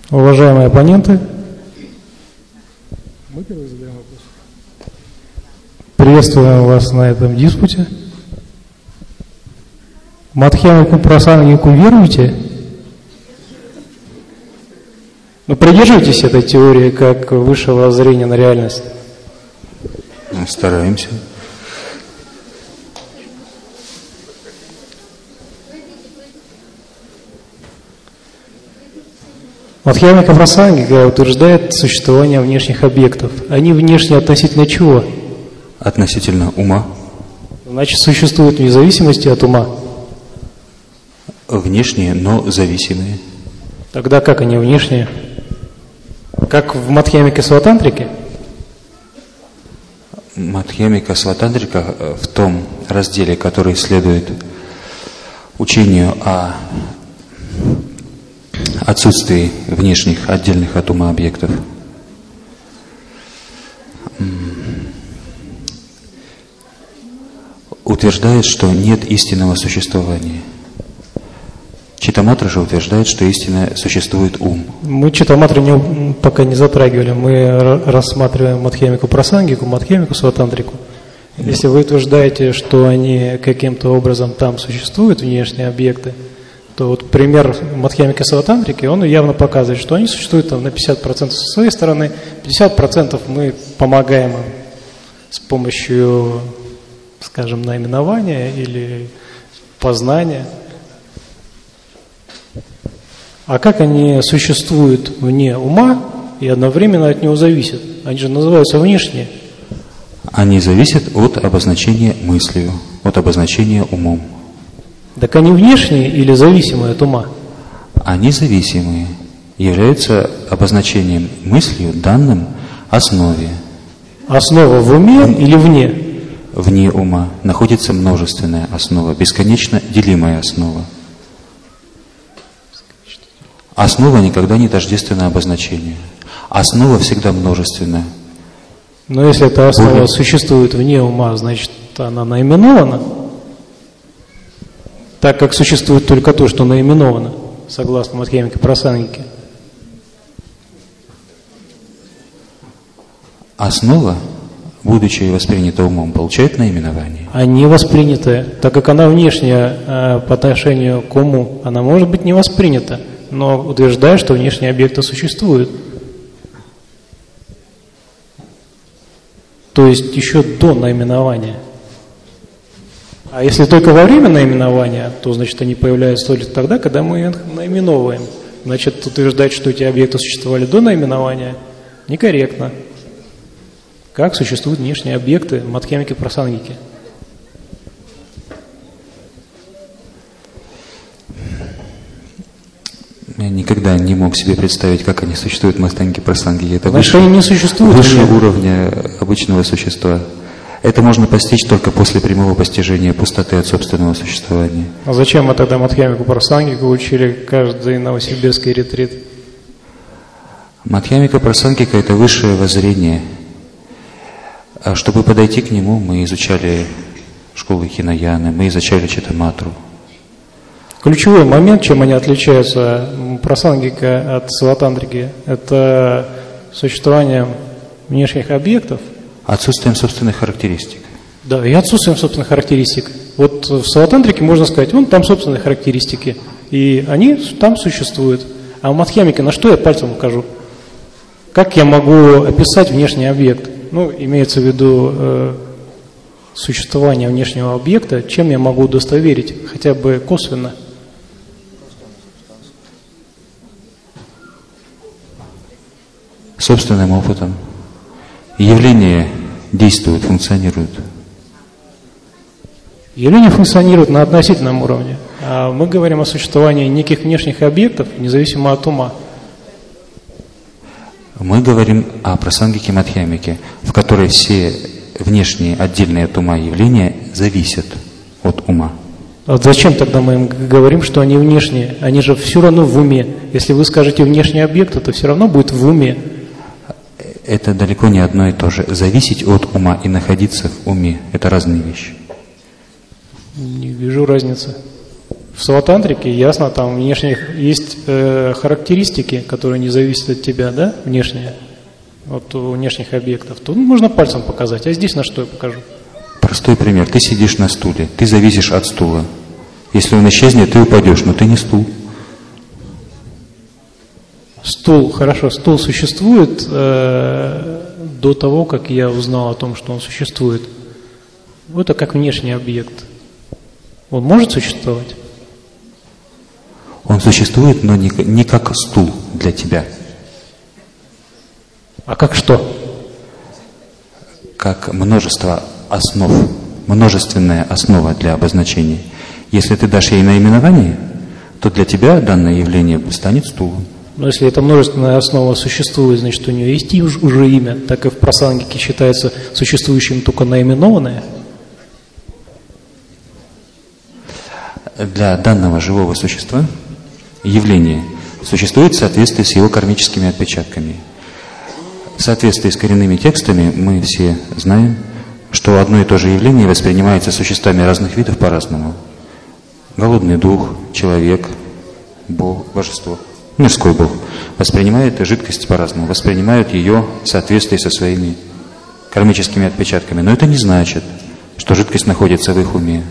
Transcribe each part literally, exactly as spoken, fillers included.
Уважаемые оппоненты, мы первый задаем вопрос. Приветствуем вас на этом диспуте. Мадхьямику Прасангику веруете? Ну, придерживайтесь этой теории как высшего воззрения на реальность. Мы стараемся. Мадхьямика Прасангика утверждает существование внешних объектов. Они внешне относительно чего? Относительно ума. Значит, существуют вне зависимости от ума. Внешние, но зависимые. Тогда как они внешние? Как в Мадхьямике Сватантрике? Мадхьямика Сватантрика в том разделе, который следует учению о отсутствии внешних, отдельных от ума объектов, утверждает, что нет истинного существования. Читаматра же утверждает, что истинно существует ум. Мы Читаматру не, пока не затрагивали. Мы рассматриваем Мадхьямику Прасангику, Мадхьямику Сватантрику. Если вы утверждаете, что они каким-то образом там существуют, внешние объекты, то вот пример Мадхьямики Сватантрики, он явно показывает, что они существуют там на пятьдесят процентов со своей стороны, пятьдесят процентов мы помогаем им с помощью, скажем, наименования или познания. А как они существуют вне ума и одновременно от него зависят? Они же называются внешние. Они зависят от обозначения мыслью, от обозначения умом. Так они внешние или зависимые от ума? Они зависимые, являются обозначением мыслью, данным основе. Основа в уме или вне? Вне ума находится множественная основа, бесконечно делимая основа. Основа никогда не тождественна обозначению. Основа всегда множественная. Но если эта основа существует вне ума, значит, она наименована? Так как существует только то, что наименовано, согласно Мадхьямике Прасангике. Основа, будучи воспринята умом, получает наименование. А не воспринятая, так как она внешняя э, по отношению к уму, она может быть не воспринята, но утверждает, что внешние объекты существуют. То есть еще до наименования. А если только во время наименования, то, значит, они появляются только тогда, когда мы их наименовываем. Значит, утверждать, что эти объекты существовали до наименования, некорректно. Как существуют внешние объекты в Мадхьямике Прасангике? Я никогда не мог себе представить, как они существуют в Мадхьямике Прасангике. Это Значит, выше, они не существуют выше вне. уровня обычного существа. Это можно постичь только после прямого постижения пустоты от собственного существования. А зачем мы тогда Мадхьямику Прасангику учили каждый новосибирский ретрит? Мадхьямика Прасангика – это высшее воззрение. А чтобы подойти к нему, мы изучали школы Хинаяны, мы изучали Читаматру. Ключевой момент, чем они отличаются, Прасангика от Сватантрики, это существование внешних объектов. Отсутствием собственных характеристик. Да, и отсутствием собственных характеристик. Вот в Сватантрике можно сказать, вон там собственные характеристики, и они там существуют. А в Мадхьямике на что я пальцем укажу? Как я могу описать внешний объект? Ну, имеется в виду э, существование внешнего объекта, чем я могу удостоверить, хотя бы косвенно? Собственным опытом. Явления действуют, функционируют. Явления функционируют на относительном уровне. А мы говорим о существовании неких внешних объектов, независимо от ума. Мы говорим о Прасангике Мадхьямике, в которой все внешние, отдельные от ума явления зависят от ума. А зачем тогда мы им говорим, что они внешние? Они же все равно в уме. Если вы скажете внешний объект, то все равно будет в уме. Это далеко не одно и то же. Зависеть от ума и находиться в уме – это разные вещи. Не вижу разницы. В сватантрике ясно, там внешних есть э, характеристики, которые не зависят от тебя, да, внешние, от внешних объектов. Тут можно пальцем показать, а здесь на что я покажу? Простой пример. Ты сидишь на стуле, ты зависишь от стула. Если он исчезнет, ты упадешь, но ты не стул. Стул, хорошо, стул существует э, до того, как я узнал о том, что он существует. Это как внешний объект. Он может существовать? Он существует, но не, не как стул для тебя. А как что? Как множество основ, множественная основа для обозначения. Если ты дашь ей наименование, то для тебя данное явление станет стулом. Но если эта множественная основа существует, значит, у нее есть уже имя, так и в прасангике считается существующим только наименованное. Для данного живого существа явление существует в соответствии с его кармическими отпечатками. В соответствии с коренными текстами мы все знаем, что одно и то же явление воспринимается существами разных видов по-разному. Голодный дух, человек, Бог, божество, мирской Бог воспринимает жидкость по-разному, воспринимают ее в соответствии со своими кармическими отпечатками. Но это не значит, что жидкость находится в их уме.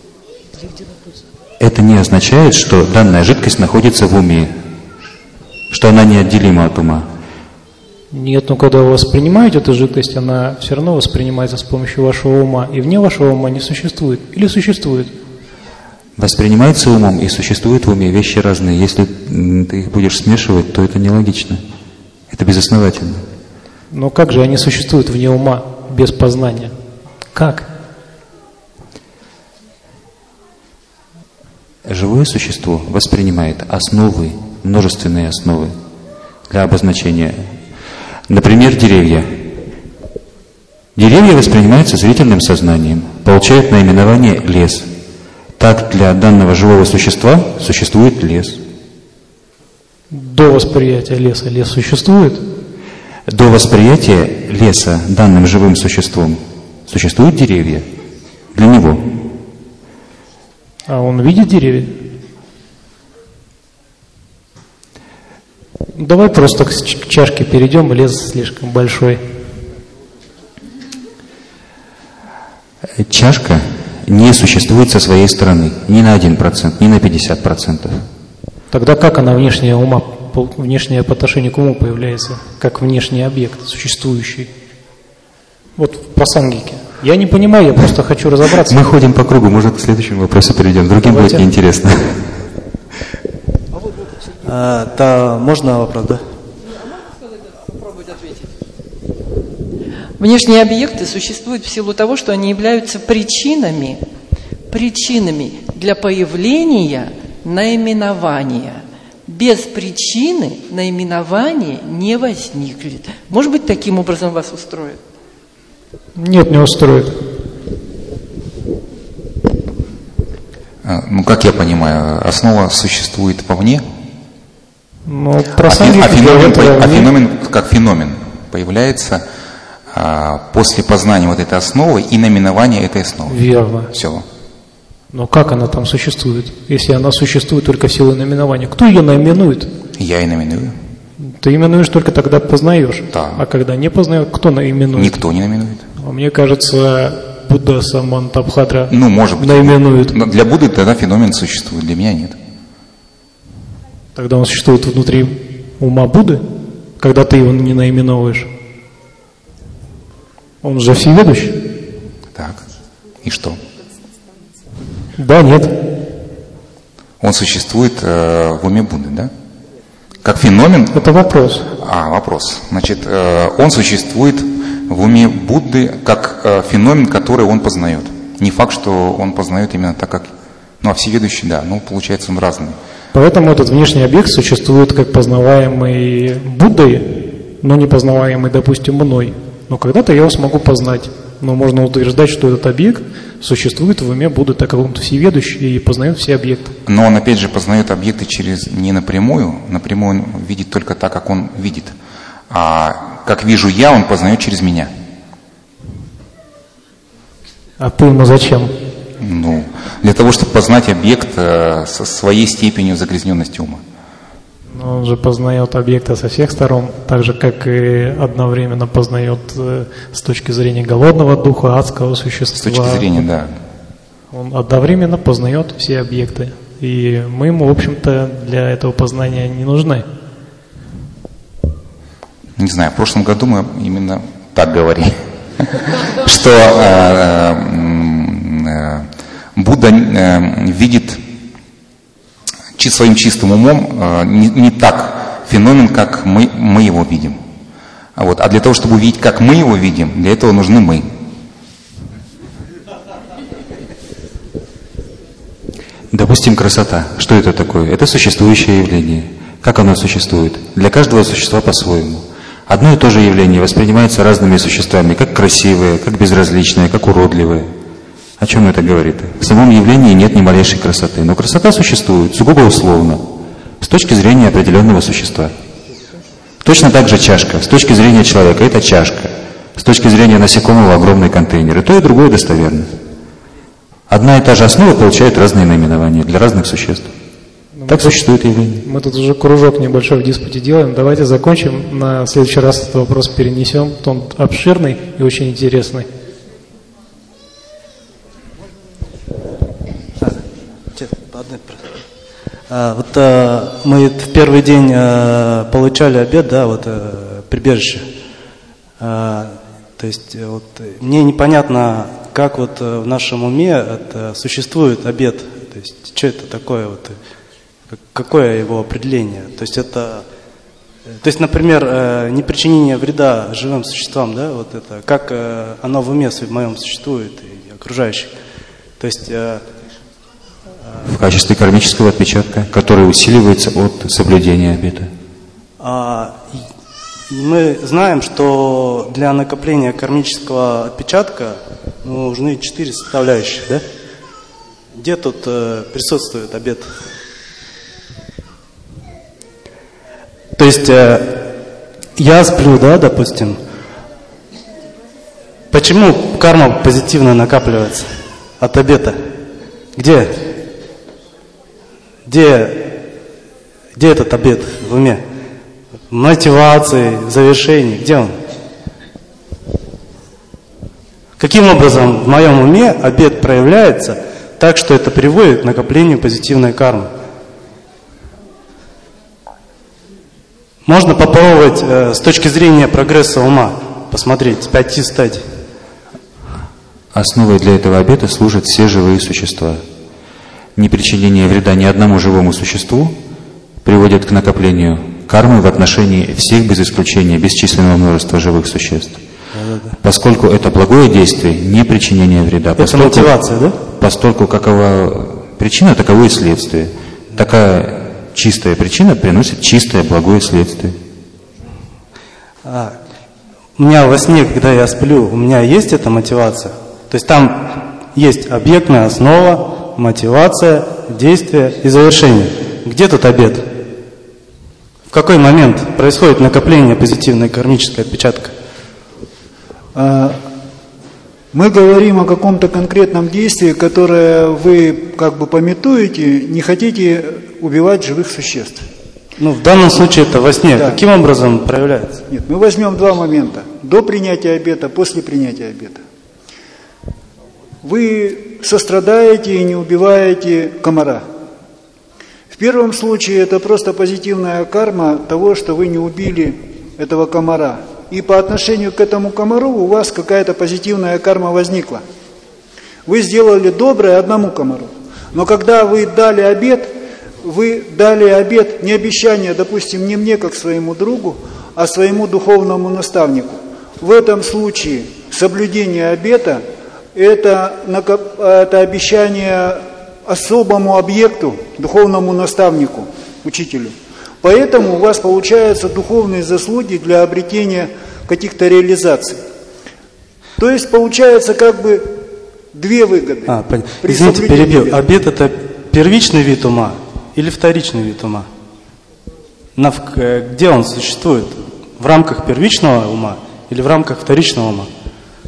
Это не означает, что данная жидкость находится в уме, что она неотделима от ума. Нет, но когда вы воспринимаете эту жидкость, она все равно воспринимается с помощью вашего ума, и вне вашего ума не существует. Или существует? Воспринимается умом и существуют в уме вещи разные. Если ты их будешь смешивать, то это нелогично. Это безосновательно. Но как же они существуют вне ума, без познания? Как? Живое существо воспринимает основы, множественные основы для обозначения. Например, деревья. Деревья воспринимаются зрительным сознанием, получают наименование лес. Так для данного живого существа существует лес. До восприятия леса лес существует? До восприятия леса данным живым существом существуют деревья для него. А он видит деревья? Давай просто к чашке перейдем, лес слишком большой. Чашка не существует со своей стороны ни на один процент, ни на пятьдесят процентов. Тогда как она внешняя ума, внешняя по отношению к уму появляется, как внешний объект, существующий? Вот в прасангике. Я не понимаю, я просто хочу разобраться. Мы ходим по кругу, может, к следующему вопросу перейдем. Другим Давайте. будет неинтересно. А, да, можно вопрос, да? Внешние объекты существуют в силу того, что они являются причинами, причинами для появления наименования. Без причины наименование не возникнет. Может быть, таким образом вас устроит? Нет, не устроит. Ну, как я понимаю, основа существует вовне, Но а, прасангика а, феномен, этого а не- феномен, как феномен, появляется а, после познания вот этой основы и наименования этой основы. Верно. Все. Но как она там существует, если она существует только в силу наименования? Кто ее наименует? Я и наименую. Ты именуешь только тогда познаешь. Да. А когда не познаешь, кто наименует? Никто не наименует. А мне кажется, Будда Самантабхадра Ну, может быть. наименует. Но для Будды тогда феномен существует, для меня нет. Тогда он существует внутри ума Будды, когда ты его не наименовываешь. Он же всеведущий. Так. И что? Да, нет. Он существует э, в уме Будды, да? Как феномен. Это вопрос. А, вопрос. Значит, э, он существует в уме Будды как э, феномен, который он познает. Не факт, что он познает именно так, как... Ну, а всеведущий, да, ну, получается, он разный. Поэтому этот внешний объект существует как познаваемый Буддой, но не познаваемый, допустим, мной. Но когда-то я его смогу познать. Но можно утверждать, что этот объект существует в уме Будды, так как он всеведущий и познает все объекты. Но он, опять же, познает объекты через не напрямую. Напрямую он видит только так, как он видит. А как вижу я, он познает через меня. А ты ему зачем? Ну, для того, чтобы познать объект э, со своей степенью загрязненности ума. Но он же познает объекта со всех сторон, так же, как и одновременно познает э, с точки зрения голодного духа, адского существа. С точки зрения, да. Он одновременно познает все объекты. И мы ему, в общем-то, для этого познания не нужны. Не знаю, в прошлом году мы именно так говорили, что Будда видит своим чистым умом не так феномен, как мы, мы его видим. Вот. А для того, чтобы увидеть, как мы его видим, для этого нужны мы. Допустим, красота. Что это такое? Это существующее явление. Как оно существует? Для каждого существа по-своему. Одно и то же явление воспринимается разными существами, как красивое, как безразличное, как уродливое. О чем это говорит? В самом явлении нет ни малейшей красоты, но красота существует сугубо условно, с точки зрения определенного существа. Точно так же чашка. С точки зрения человека это чашка. С точки зрения насекомого огромный контейнер. И то, и другое достоверно. Одна и та же основа получает разные наименования для разных существ. Мы так тут, существует явление. Мы тут уже кружок небольшой в диспуте делаем. Давайте закончим. На следующий раз этот вопрос перенесем. Он обширный и очень интересный. А, вот а, мы в первый день а, получали обед, да, вот а, прибежище. А, то есть вот мне непонятно, как вот в нашем уме это, существует обед. То есть что это такое вот, какое его определение? То есть это, то есть, например, не причинение вреда живым существам, да, вот это, как оно в уме в моем существует и окружающих. То есть в качестве кармического отпечатка, который усиливается от соблюдения обета. А, мы знаем, что для накопления кармического отпечатка нужны четыре составляющих, да? Где тут э, присутствует обет? То есть э, я сплю, да, допустим. Почему карма позитивно накапливается от обета? Где? Где, где этот обет в уме? В мотивации, в завершении. Где он? Каким образом в моем уме обет проявляется так, что это приводит к накоплению позитивной кармы? Можно попробовать э, с точки зрения прогресса ума посмотреть, с пяти стадий. Основой для этого обета служат все живые существа. Непричинение вреда ни одному живому существу приводит к накоплению кармы в отношении всех без исключения бесчисленного множества живых существ. Да-да-да. Поскольку это благое действие, не причинение вреда. Это поскольку, мотивация, да? Поскольку какова причина, таково и следствие. Такая чистая причина приносит чистое благое следствие. А, у меня во сне, когда я сплю, у меня есть эта мотивация? То есть там есть объектная основа, мотивация, действие и завершение. Где тут обет? В какой момент происходит накопление позитивной кармической отпечатка? Мы говорим о каком-то конкретном действии, которое вы как бы памятуете, не хотите убивать живых существ. Ну, в данном случае это во сне. Да. Каким образом проявляется? Нет, мы возьмем два момента. До принятия обета, после принятия обета. Вы сострадаете и не убиваете комара. В первом случае это просто позитивная карма того, что вы не убили этого комара. И по отношению к этому комару у вас какая-то позитивная карма возникла. Вы сделали доброе одному комару. Но когда вы дали обет, вы дали обет, не обещание, допустим, не мне, как своему другу, а своему духовному наставнику. В этом случае соблюдение обета – это, это обещание особому объекту, духовному наставнику, учителю. Поэтому у вас получаются духовные заслуги для обретения каких-то реализаций. То есть получается как бы две выгоды. А, извините, перебил. Обет – это первичный вид ума или вторичный вид ума? На, где он существует? В рамках первичного ума или в рамках вторичного ума?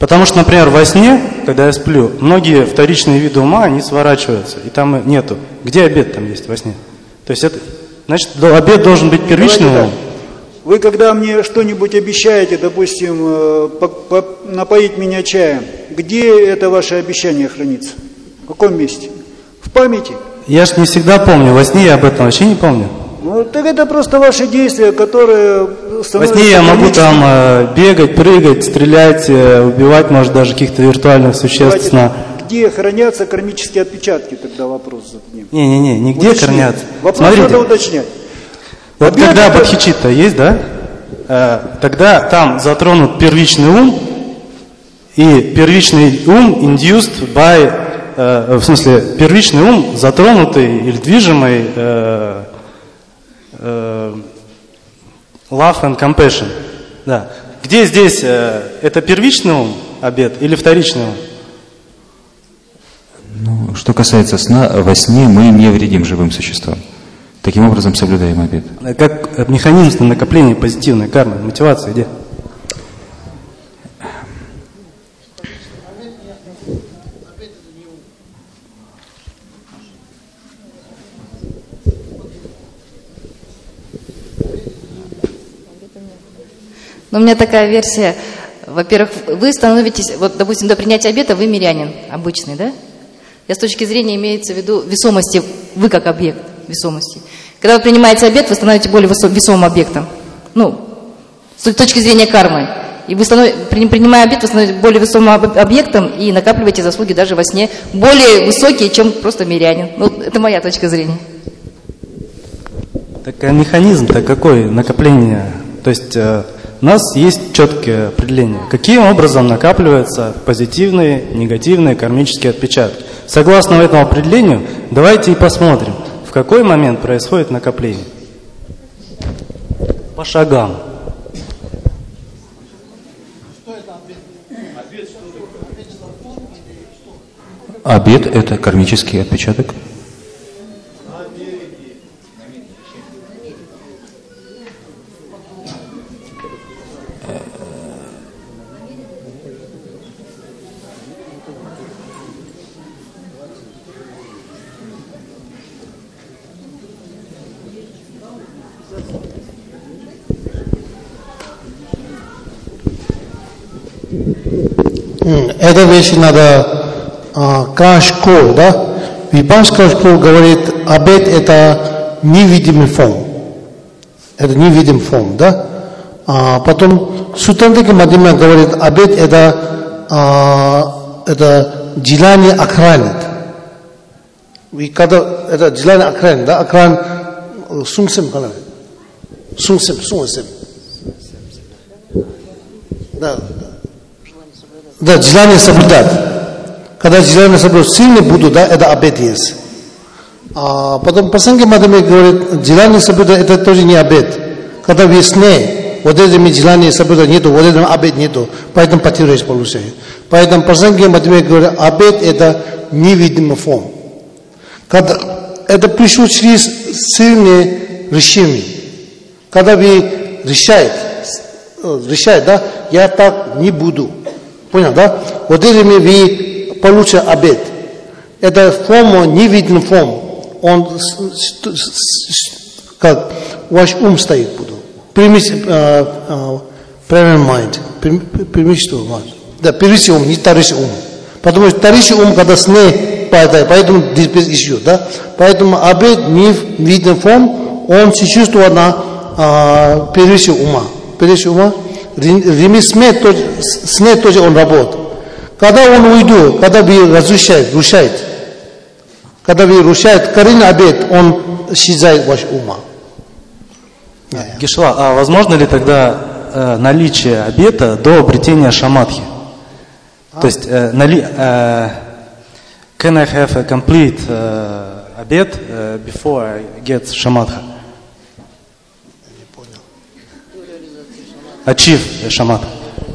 Потому что, например, во сне, когда я сплю, многие вторичные виды ума, они сворачиваются, и там нету. Где обед там есть во сне? То есть это, значит, обед должен быть первичным умом. Вы когда мне что-нибудь обещаете, допустим, напоить меня чаем, где это ваше обещание хранится? В каком месте? В памяти? Я ж не всегда помню, во сне я об этом вообще не помню. Ну, так это просто ваши действия, которые становятся... Во сне я могу там э, бегать, прыгать, стрелять, э, убивать, может, даже каких-то виртуальных существ. Давайте, где хранятся кармические отпечатки, тогда вопрос зададим. Не-не-не, нигде Уточнять. хранятся. Вопрос Смотрите, надо уточнять. вот Обед когда это... бодхичитта есть, да, э, тогда там затронут первичный ум, и первичный ум induced by, э, в смысле, первичный ум затронутый или движимый э, э, love and compassion. Да. Где здесь, э, это первичный ум, обет, или вторичный ум? Ну, что касается сна, во сне мы не вредим живым существам. Таким образом соблюдаем обет. Как механизм накопления позитивной кармы, мотивация где? Но у меня такая версия. Во-первых, вы становитесь, вот, допустим, до принятия обета вы мирянин обычный, да? Я с точки зрения имеется в виду весомости, вы как объект весомости. Когда вы принимаете обет, вы становитесь более весомым объектом. Ну, с точки зрения кармы. И вы становитесь, принимая обет, вы становитесь более весомым объектом и накапливаете заслуги даже во сне более высокие, чем просто мирянин. Ну, это моя точка зрения. Так а механизм-то какой накопление? То есть э, у нас есть четкое определение, каким образом накапливаются позитивные, негативные кармические отпечатки. Согласно этому определению, давайте и посмотрим, в какой момент происходит накопление. По шагам. Обет – это кармический отпечаток. Эта вещь надо а, Кашко, да? Випашка школа говорит, обет это невидимый фон. Это невидимый фон, да? А потом Сутантика Мадхима говорит, обет это, а, это желание охранит. И когда это желание охранит, да? Охран сумсем, сумсем, сумсем. Да. Да, желание соблюдать. Когда желание соблюдать сильно буду, да, это обет есть. А потом Пасанги Мадхима говорит, желание соблюдать это тоже не обет. Когда в сне, вот этими желания соблюдать нету, вот этим обет нету, поэтому потеряешь получаешь. Поэтому Пасанги Мадхима говорит, обет это невидимый фон. Когда это пришло через сильное решение. Когда вы решаете, решаете, да, я так не буду. Понял, да? Вот этими вы получите обет. Это форма, невидимый форм. Он как ваш ум стоит буду. Примите правильный mind. Примите что? Да, первый ум, не второй ум. Потому что второй ум, когда сне падает, поэтому здесь еще, да? Поэтому обет, невидимый форм, он существует на первый ума. Первый ума. Рими сне тоже, сне тоже он работает. Когда он уйдет, когда вы разрушаете, рушаете, когда вы рушаете коренный обет, он исчезает ваш ума. Гешла, а возможно ли тогда э, наличие обета до обретения шамадхи? А? То есть, э, нали, э, can I have a complete э, обет э, before I get шамадха? Achieve шамадха.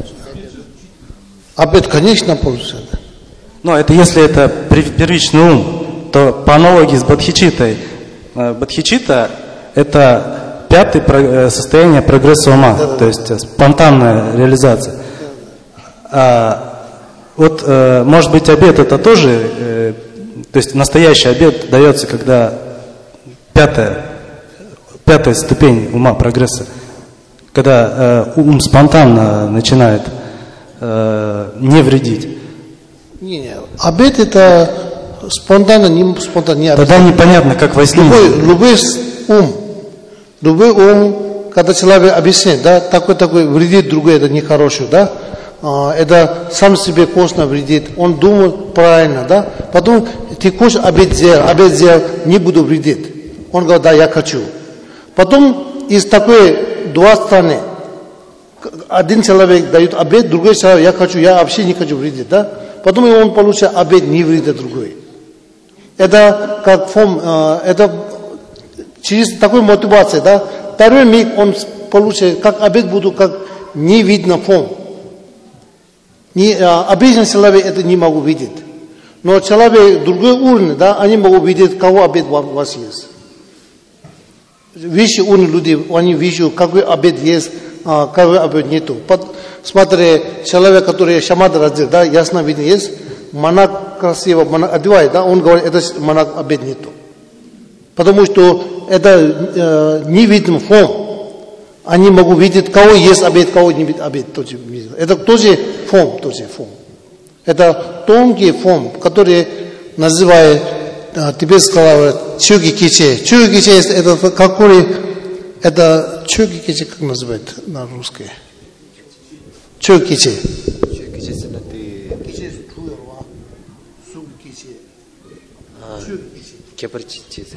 Обет, конечно, получится. Но это если это первичный ум, то по аналогии с бодхичиттой, бодхичитта это пятое состояние прогресса ума, то есть спонтанная реализация. А Вот, э, может быть, обед это тоже, э, то есть настоящий обед дается, когда пятая, пятая ступень ума, прогресса, когда э, ум спонтанно начинает э, не вредить. Не, не. Обед это спонтанно, не спонтанно, не Тогда непонятно, как во сне. Любой, любой ум, любой ум, когда человек объясняет, да, такой-такой вредит другой, это нехороший, да, а, это сам себе костно вредит, он думает правильно, да, потом ты хочешь обед сделать, обед сделать, не буду вредить. Он говорит, да, я хочу. Потом из такой два стороны, один человек дает обед, другой человек, я хочу, я вообще не хочу вредить, да, потом он получает обед, не вредит другой. Это как фон, это через такую мотивацию, да, второй миг он получает, как обед буду, как не видно фон. Не, обычный человек это не могу видеть. Но человек другой уровень, да, они могут видеть, кого обед у вас есть. Выше уровень людей, они видят, какой обед есть, а какой обед нету. Под, смотри, человек, который шамад раздел, да, ясно видно есть, монах красиво, монах одевает, да, он говорит, это монах обед нету. Потому что это э, не видно фон. Они могут видеть, кого есть обед, кого не видит обед. Тоже, это тоже фон, тоже фон. Это тонкий фон, который называют, э, тебе сказал, чуги киче. Чуги киче, это какой, это чуги киче, как называют на русском? Чуги киче. Кепартитис.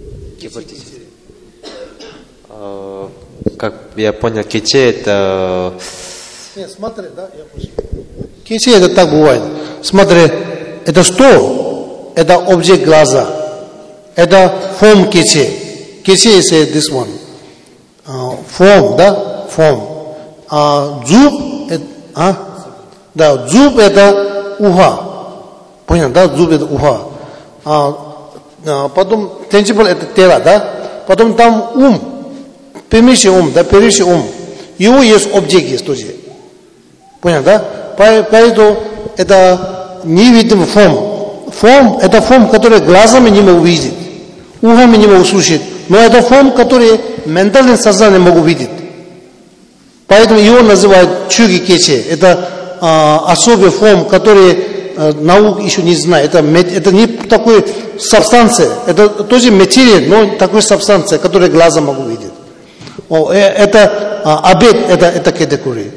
Как я понял, киче это... Нет, смотри, да, я понял. Киче это так бывает. Смотри, это что? Это объект глаза. Это форм киче. Киче is this one. Форм, да? Форм. А зуб, это, а? Да, зуб это уха. Понял, да? Зуб это уха. А, а, потом tangible это тело, да? Потом там ум, первичный ум, да, первичный ум. Его есть объект есть тоже. Понял, да? Поэтому это невидимый форм. Форм это форм, который глазами не могу видеть, ухами не могу слушать. Но это форм, который ментальным сознанием могу видеть. Поэтому его называют чуги кече. Это а, особый форм, который наука еще не знает. Это, это не такой субстанция, это тоже материя, но такой субстанция, которую глазом могу видеть. О, это а, обед, это, это категория.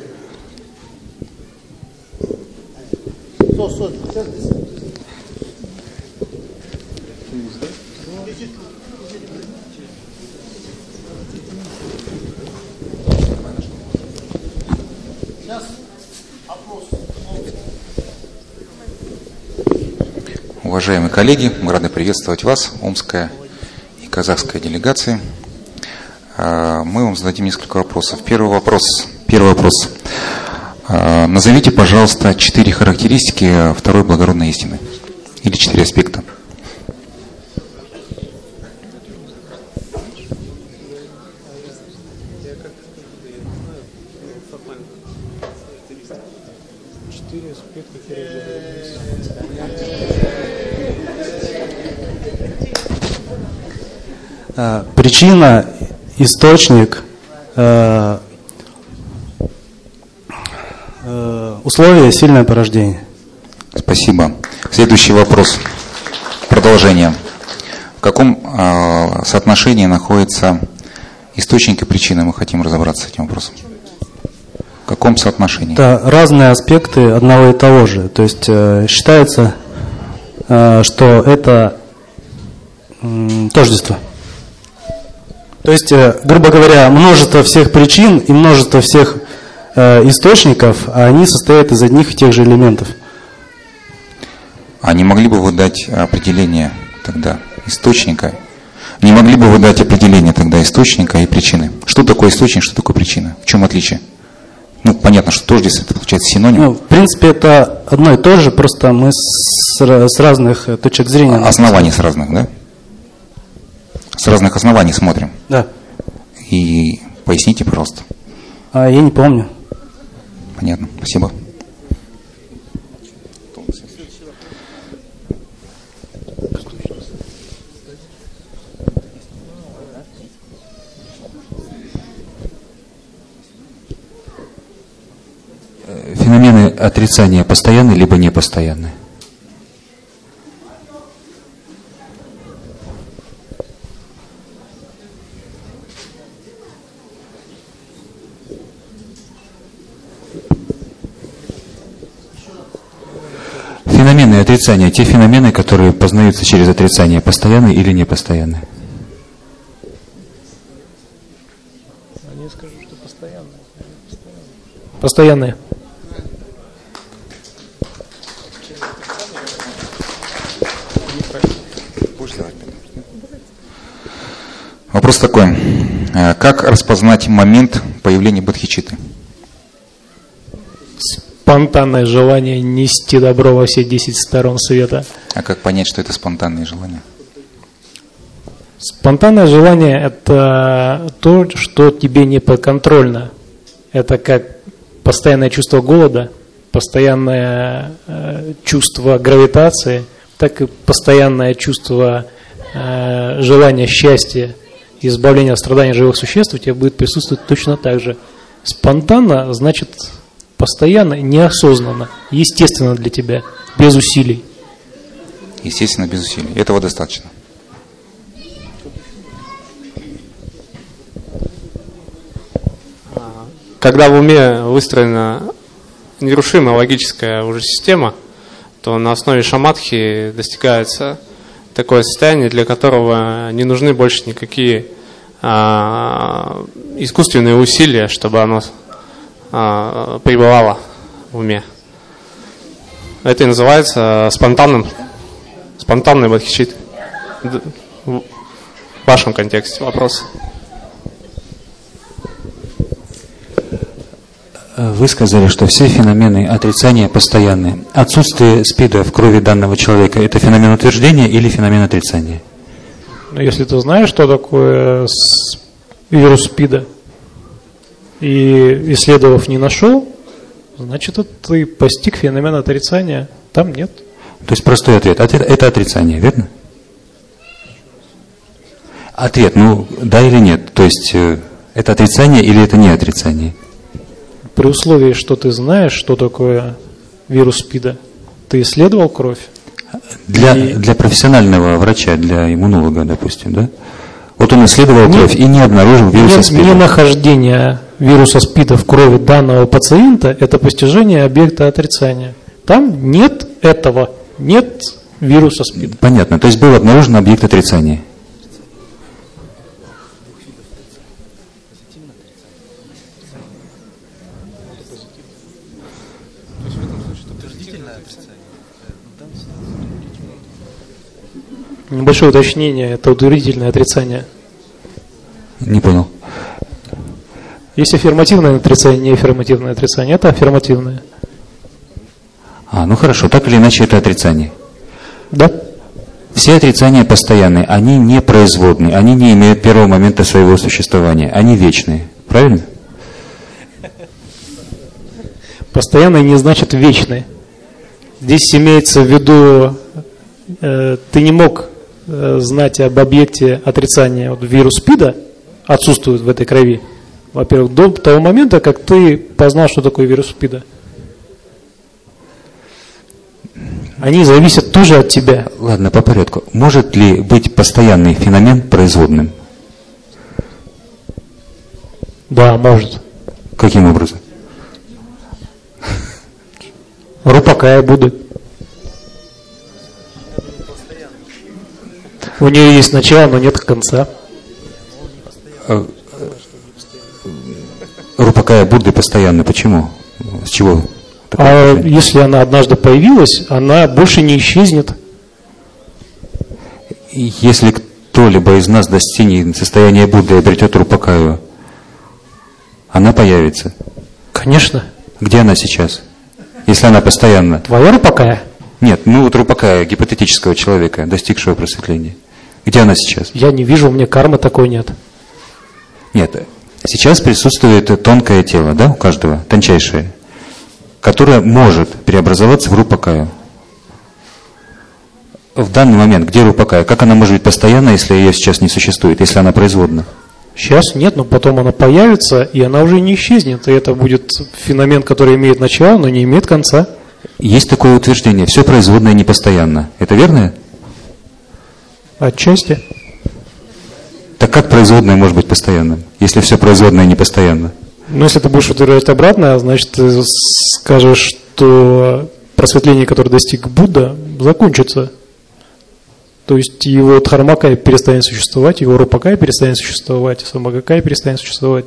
Уважаемые коллеги, мы рады приветствовать вас, омская и казахская делегации. Мы вам зададим несколько вопросов. Первый вопрос. Первый вопрос. Назовите, пожалуйста, четыре характеристики второй благородной истины. Или четыре аспекта. Причина, источник, э, э, условия, сильное порождение. Спасибо. Следующий вопрос. Продолжение. В каком э, соотношении находится источник и причина? Мы хотим разобраться с этим вопросом. В каком соотношении? Это разные аспекты одного и того же. То есть э, считается, э, что это э, тождество. То есть, грубо говоря, множество всех причин и множество всех э, источников, они состоят из одних и тех же элементов. А не могли бы вы дать определение тогда источника? Не могли бы вы дать определение тогда источника и причины? Что такое источник, что такое причина? В чем отличие? Ну, понятно, что тоже здесь это получается синоним. Ну, в принципе, это одно и то же, просто мы с, с разных точек зрения. Оснований с разных, да? С разных оснований смотрим. Да. И поясните, пожалуйста. А я не помню. Понятно, спасибо. отрицания постоянны либо непостоянны? Феномены отрицания, те феномены, которые познаются через отрицание, постоянны или непостоянны? Я скажу, что постоянные. Постоянные. Вопрос такой. Как распознать момент появления бодхичитты? Спонтанное желание нести добро во все десять сторон света. А как понять, что это спонтанные желания? Спонтанное желание – это то, что тебе не подконтрольно. Это как постоянное чувство голода, постоянное э, чувство гравитации, так и постоянное чувство э, желания счастья, избавления от страданий живых существ у тебя будет присутствовать точно так же. Спонтанно значит постоянно, неосознанно, естественно для тебя, без усилий. Естественно, без усилий. Этого достаточно. Когда в уме выстроена нерушимая логическая уже система, то на основе шаматхи достигается такое состояние, для которого не нужны больше никакие а, искусственные усилия, чтобы оно а, пребывало в уме. Это и называется спонтанным, спонтанный бодхичитта. В вашем контексте вопрос. Вы сказали, что все феномены отрицания постоянны. Отсутствие СПИДа в крови данного человека – это феномен утверждения или феномен отрицания? Если ты знаешь, что такое вирус СПИДа, и исследовав не нашел, значит, это ты постиг феномен отрицания. Там нет. То есть простой ответ. Ответ – это отрицание, верно? Ответ, ну, да или нет. То есть это отрицание или это не отрицание? При условии, что ты знаешь, что такое вирус СПИДа, ты исследовал кровь? Для, и... для профессионального врача, для иммунолога, допустим, да? Вот он исследовал нет, кровь и не обнаружил вируса нет, СПИДа. Не нахождение вируса СПИДа в крови данного пациента – это постижение объекта отрицания. Там нет этого, нет вируса СПИДа. Понятно, то есть был обнаружен объект отрицания. Небольшое уточнение, это утвердительное отрицание. Не понял. Есть аффирмативное отрицание, неаффирмативное отрицание. Это аффирмативное. А, ну хорошо, так или иначе это отрицание. Да. Все отрицания постоянные, они не производные, они не имеют первого момента своего существования, они вечные. Правильно? Постоянные не значит вечные. Здесь имеется в виду, э, ты не мог э, знать об объекте отрицания. Вот вирус СПИДа отсутствует в этой крови. Во-первых, до того момента, как ты познал, что такое вирус СПИДа. Они зависят тоже от тебя. Ладно, по порядку. Может ли быть постоянный феномен производным? Да, может. Каким образом? Рупакая будет. У нее есть начало, но нет конца. Рупакая Будды постоянно. Почему? С чего? А если она однажды появилась, она больше не исчезнет. Если кто-либо из нас достигнет состояния Будды и обретет Рупакаю, она появится? Конечно. Где она сейчас? Если она постоянно. Твоя Рупакая? Нет, ну вот Рупакая гипотетического человека, достигшего просветления. Где она сейчас? Я не вижу, у меня кармы такой нет. Нет, сейчас присутствует тонкое тело, да, у каждого, тончайшее, которое может преобразоваться в Рупакаю. В данный момент, где Рупакая? Как она может быть постоянна, если ее сейчас не существует, если она производна? Сейчас нет, но потом она появится, и она уже не исчезнет. И это будет феномен, который имеет начало, но не имеет конца. Есть такое утверждение: все производное непостоянно. Это верно? Отчасти. Так как производное может быть постоянным, если все производное непостоянно? Ну, если ты будешь утверждать обратно, значит, ты скажешь, что просветление, которое достиг Будда, закончится. То есть его Дхармакая перестанет существовать, его Рупакая перестанет существовать, Самагакая перестанет существовать.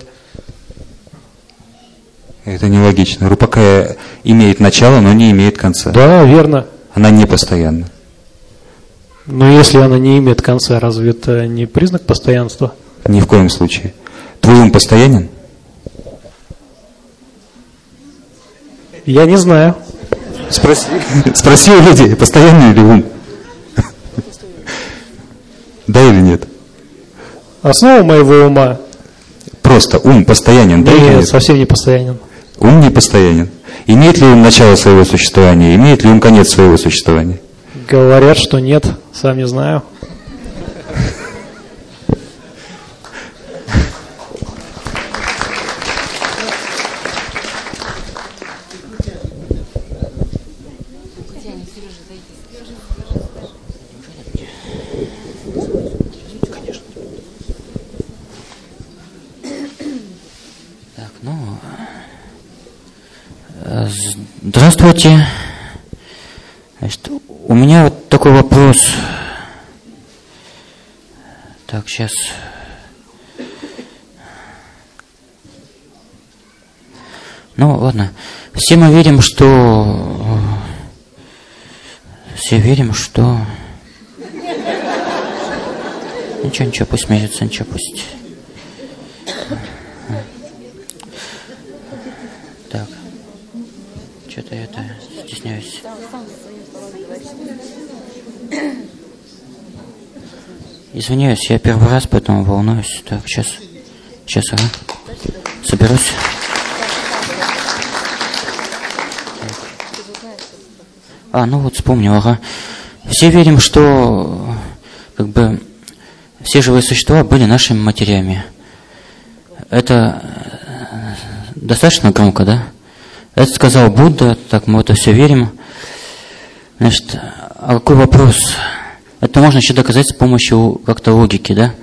Это нелогично. Рупакая имеет начало, но не имеет конца. Да, верно. Она не постоянна. Но если она не имеет конца, разве это не признак постоянства? Ни в коем случае. Твой ум постоянен? Я не знаю. Спроси, спроси у людей, постоянный ли ум? Да или нет? Основа моего ума? Просто ум постоянен, да или нет? Нет, совсем не постоянен. Ум не постоянен. Имеет ли ум начало своего существования? Имеет ли ум конец своего существования? Говорят, что нет, сам не знаю. Так, ну, здравствуйте. Значит, у меня вот такой вопрос. Так, сейчас. Ну, ладно. Все мы верим, что... Все верим, что... Ничего, ничего, пусть смеется, ничего, пусть... Так. Что-то я это стесняюсь. Извиняюсь, я первый раз, поэтому волнуюсь. Так, сейчас, сейчас, ага. Соберусь. А, ну вот вспомнил, ага. Все верим, что как бы все живые существа были нашими матерями. Это достаточно громко, да? Это сказал Будда, так мы в это все верим. Значит, а какой вопрос? Это можно еще доказать с помощью как-то логики, да?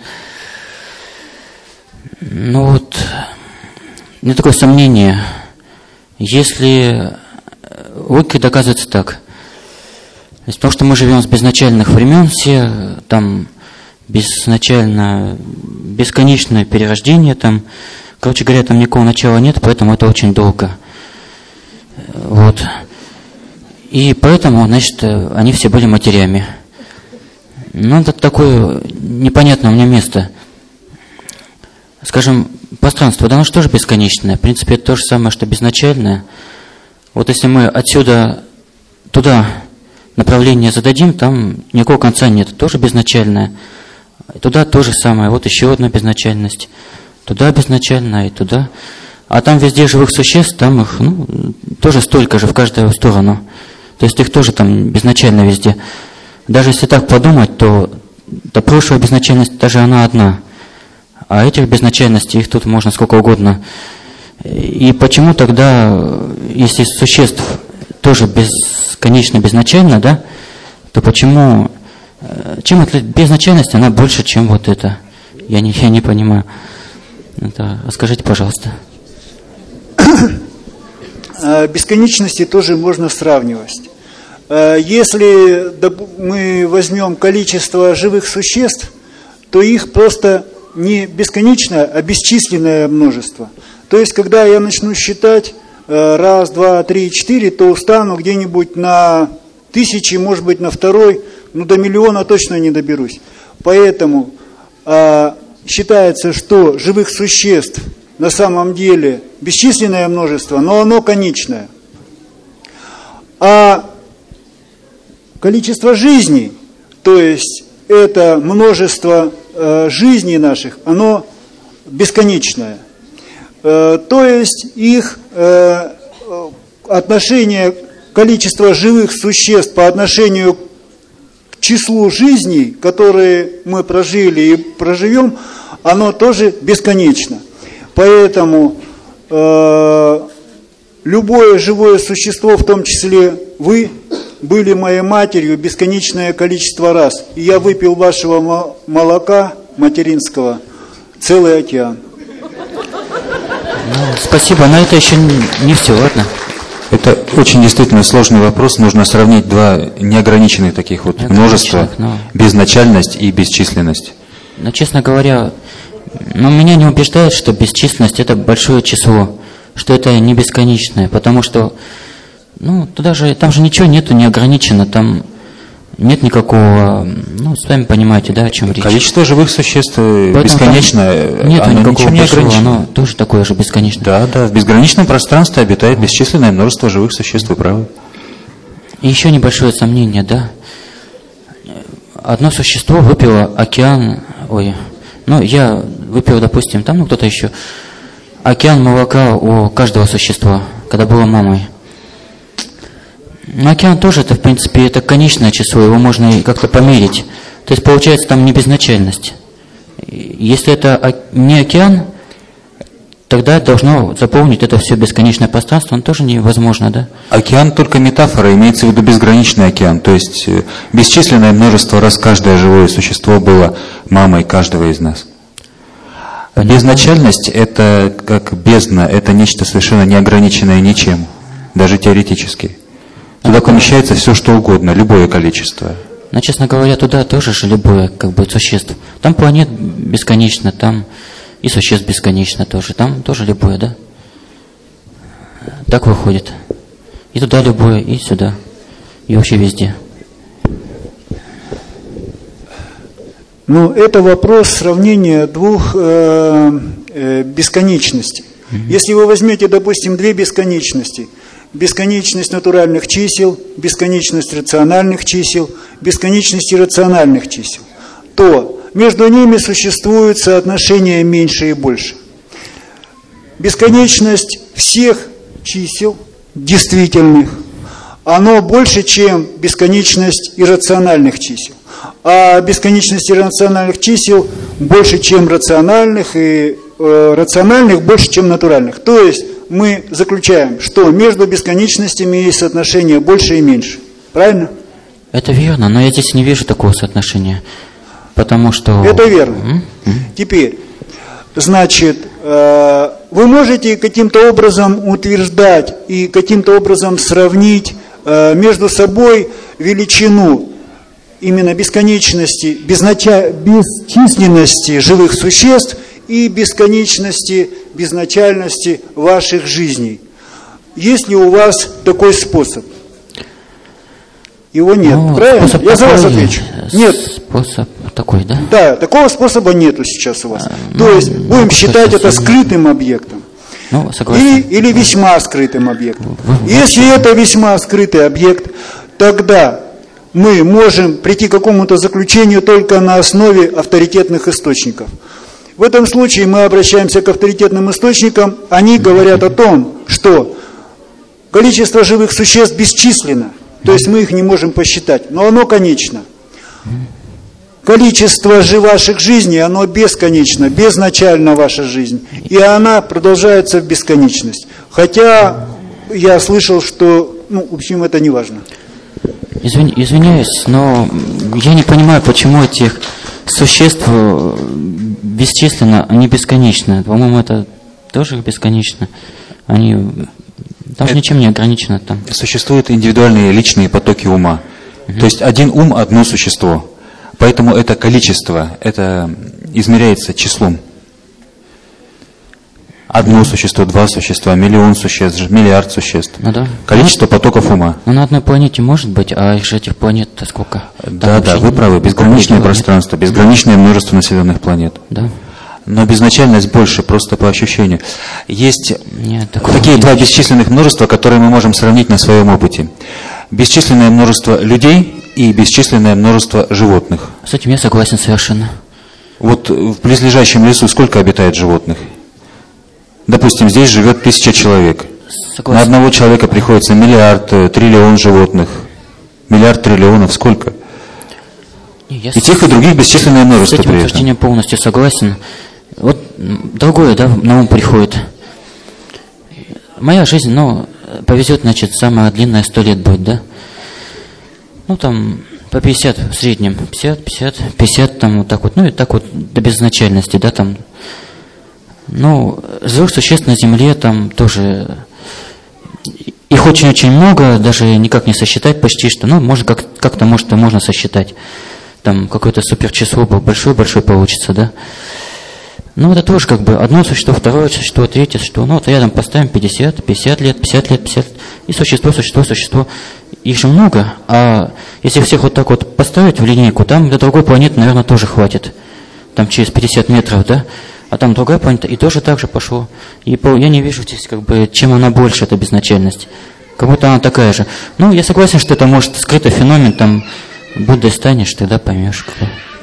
Ну вот, у меня такое сомнение. Если логика доказывается так, потому что мы живем с безначальных времен, все там безначально, бесконечное перерождение, там, короче говоря, там никакого начала нет, поэтому это очень долго. Вот. И поэтому, значит, они все были матерями. Ну, это такое непонятное у меня место. Скажем, пространство, да, оно же тоже бесконечное. В принципе, это то же самое, что безначальное. Вот если мы отсюда туда направление зададим, там никакого конца нет. Тоже безначальное. Туда то же самое. Вот еще одна безначальность. Туда безначальная и туда. А там везде живых существ, там их, ну, тоже столько же в каждую сторону. То есть их тоже там безначально везде. Даже если так подумать, то, то прошлая безначальность, даже она одна. А этих безначальностей, их тут можно сколько угодно. И почему тогда, если существ тоже бесконечно безначально, да, то почему, чем эта безначальность, она больше, чем вот это? Я не, я не понимаю. Это, скажите, пожалуйста. Бесконечности тоже можно сравнивать. Если мы возьмем количество живых существ, то их просто не бесконечное, а бесчисленное множество. То есть, когда я начну считать раз, два, три, четыре, то устану где-нибудь на тысячи, может быть, на второй, ну до миллиона точно не доберусь. Поэтому а, считается, что живых существ на самом деле бесчисленное множество, но оно конечное. А количество жизней, то есть это множество э, жизней наших, оно бесконечное. Э, то есть их э, отношение, количество живых существ по отношению к числу жизней, которые мы прожили и проживем, оно тоже бесконечно. Поэтому э, любое живое существо, в том числе вы, были моей матерью бесконечное количество раз. И я выпил вашего молока материнского целый океан. Ну, спасибо, но это еще не все, ладно? Это очень действительно сложный вопрос. Нужно сравнить два неограниченных таких вот множества, но... безначальность и бесчисленность. Но, честно говоря, но меня не убеждает, что бесчисленность – это большое число, что это не бесконечное, потому что, ну, туда же, там же ничего нету неограничено, там нет никакого, ну, сами понимаете, да, о чем речь. Количество живых существ бесконечное, нет оно никакого не большого, ограничено. оно тоже такое же бесконечное. Да, да, в безграничном пространстве обитает бесчисленное множество живых существ, вы правы. И еще небольшое сомнение, да. Одно существо выпило океан, ой, ну, я выпил, допустим, там, ну, кто-то еще, океан молока у каждого существа, когда было мамой. Но океан тоже, это, в принципе, это конечное число, его можно и как-то померить. То есть, получается, там не безначальность. Если это не океан, тогда должно заполнить это все бесконечное пространство, он тоже невозможно, да? Океан только метафора, имеется в виду безграничный океан, то есть бесчисленное множество раз каждое живое существо было мамой каждого из нас. Понятно. Безначальность – это как бездна, это нечто совершенно неограниченное ничем, даже теоретически. Туда помещается все, что угодно, любое количество. Но, честно говоря, туда тоже же любое, как бы, существ. Там планет бесконечно, там и существ бесконечно тоже. Там тоже любое, да? Так выходит. И туда любое, и сюда. И вообще везде. Ну, это вопрос сравнения двух э, э, бесконечностей. Mm-hmm. Если вы возьмете, допустим, две бесконечности, бесконечность натуральных чисел, бесконечность рациональных чисел, бесконечность иррациональных чисел, то между ними существует соотношение меньше и больше. Бесконечность всех чисел действительных, оно больше, чем бесконечность иррациональных чисел. А бесконечность иррациональных чисел больше, чем рациональных, и э, рациональных больше, чем натуральных. То есть мы заключаем, что между бесконечностями есть соотношение больше и меньше. Правильно? Это верно, но я здесь не вижу такого соотношения. Потому что... Это верно. Mm-hmm. Теперь, значит, э, вы можете каким-то образом утверждать и каким-то образом сравнить э, между собой величину именно бесконечности, безнача... бесчисленности живых существ и бесконечности, безначальности ваших жизней. Есть ли у вас такой способ? Его нет, ну, правильно? Я за вас отвечу. Нет. Способ такой, да? Да, такого способа нету сейчас у вас. А, То ну, есть будем ну, считать это скрытым объектом. Ну, или, или весьма скрытым объектом. Если это весьма скрытый объект, тогда мы можем прийти к какому-то заключению только на основе авторитетных источников. В этом случае мы обращаемся к авторитетным источникам, они говорят о том, что количество живых существ бесчисленно, то есть мы их не можем посчитать, но оно конечно. Количество же ваших жизней, оно бесконечно, безначальна ваша жизнь, и она продолжается в бесконечность. Хотя я слышал, что, ну, в общем, это не важно. Извини, извиняюсь, но я не понимаю, почему этих существ бесчисленно, они бесконечно. По-моему, это тоже бесконечно. Они там это ничем не ограничено. Там. Существуют индивидуальные личные потоки ума. Угу. То есть один ум – одно существо. Поэтому это количество, это измеряется числом. Одно существо, два существа, миллион существ, миллиард существ. Ну, да. Количество потоков ума. Ну, на одной планете может быть, а их же этих планет-то сколько? Да, да, вы правы. Безграничное пространство, безграничное множество населенных планет. Да. Но безначальность больше, просто по ощущению. Есть Нет, такие два бесчисленных множества, которые мы можем сравнить на своем опыте. Бесчисленное множество людей и бесчисленное множество животных. С этим я согласен совершенно. Вот в близлежащем лесу сколько обитает животных? Допустим, здесь живет тысяча человек. Согласен. На одного человека приходится миллиард, триллион животных. Миллиард триллионов сколько? Не, я и тех, и других бесчисленное множество. С этим утверждением полностью согласен. Вот другое, да, на ум приходит. Моя жизнь, ну, повезет, значит, самая длинная сто лет будет, да? Ну, там, по пятьдесят в среднем. пятьдесят, пятьдесят, пятьдесят, там, вот так вот. Ну, и так вот до беззначальности, да, там. Ну, живых существ на Земле там тоже... Их очень-очень много, даже никак не сосчитать почти что. Ну, можно как- как-то, может, можно сосчитать. Там какое-то суперчисло большое-большое получится, да? Ну, это тоже как бы одно существо, второе существо, третье существо. Ну, вот рядом поставим пятьдесят, пятьдесят лет, пятьдесят лет, пятьдесят. И существо, существо, существо. Их же много. А если всех вот так вот поставить в линейку, там до другой планеты, наверное, тоже хватит. Там через пятьдесят метров, да? А там другая планета, и тоже так же пошло. И по, я не вижу здесь, как бы, чем она больше, эта безначальность. Как будто она такая же. Ну, я согласен, что это может скрытый феномен, там, Буддой станешь, тогда поймешь. Как бы.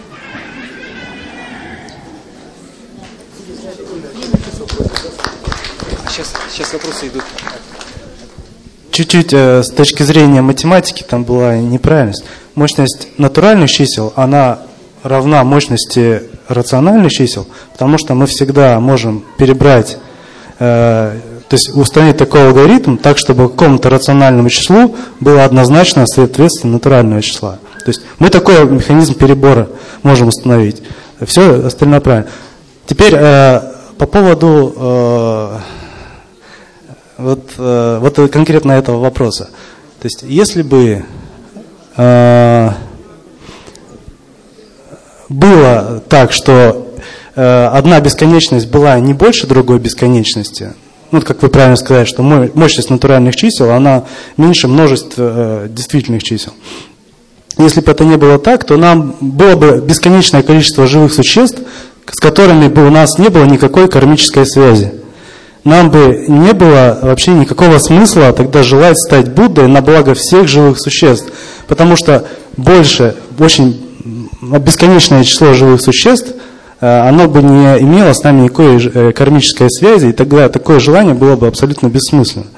Сейчас, сейчас вопросы идут. Чуть-чуть э, с точки зрения математики там была неправильность. Мощность натуральных чисел, она равна мощности рациональных чисел, потому что мы всегда можем перебрать, э, то есть установить такой алгоритм, так, чтобы какому-то рациональному числу было однозначно соответствие натурального числа. То есть мы такой механизм перебора можем установить. Все остальное правильно. Теперь э, по поводу э, вот, э, вот конкретно этого вопроса. То есть если бы э, было так, что э, одна бесконечность была не больше другой бесконечности, ну, как вы правильно сказали, что мощность натуральных чисел, она меньше множества э, действительных чисел. Если бы это не было так, то нам было бы бесконечное количество живых существ, с которыми бы у нас не было никакой кармической связи. Нам бы не было вообще никакого смысла тогда желать стать Буддой на благо всех живых существ, потому что больше, очень бесконечное число живых существ, оно бы не имело с нами никакой кармической связи, и тогда такое желание было бы абсолютно бессмысленно.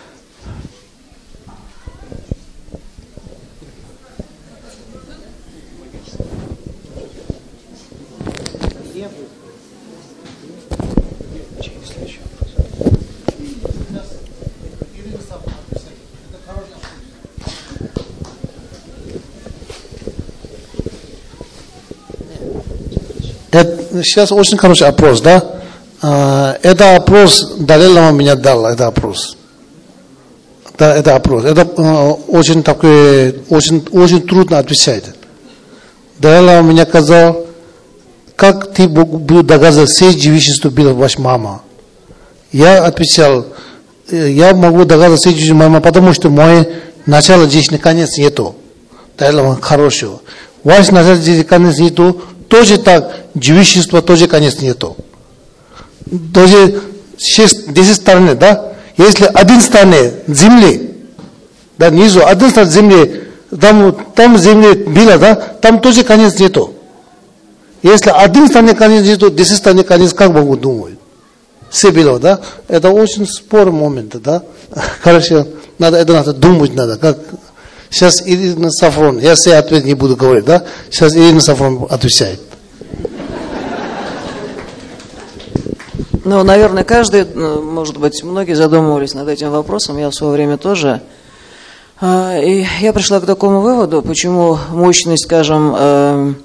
Это, сейчас очень хороший опрос, да? Это опрос Далай Лама меня дал, это опрос. Да, это опрос. Это очень такой, очень, очень трудно отвечать. Далай Лама меня сказал, как ты будешь доказывать, все живущество была ваша мама? Я отвечал, я могу доказывать все живущество мама, потому что мое начало жизни конец нету. Далай Лама хорошего. Ваше начало жизни конец нету. Тоже так, живущество тоже, конечно, нету. Тоже шесть, десять сторон, да? Если один стороне земли, да, низу, один стороне земли, там, там земли было, да, там тоже конец нету. Если один стороне конец нету, десять стороне конец, как могу думать? Все было, да? Это очень спорный момент, да? Хорошо, надо, это надо думать, надо, как... Сейчас Ирина Сафрон, я все ответ не буду говорить, да? Сейчас Ирина Сафрон отвечает. Ну, наверное, каждый, может быть, многие задумывались над этим вопросом, я в свое время тоже. И я пришла к такому выводу, почему мощность, скажем,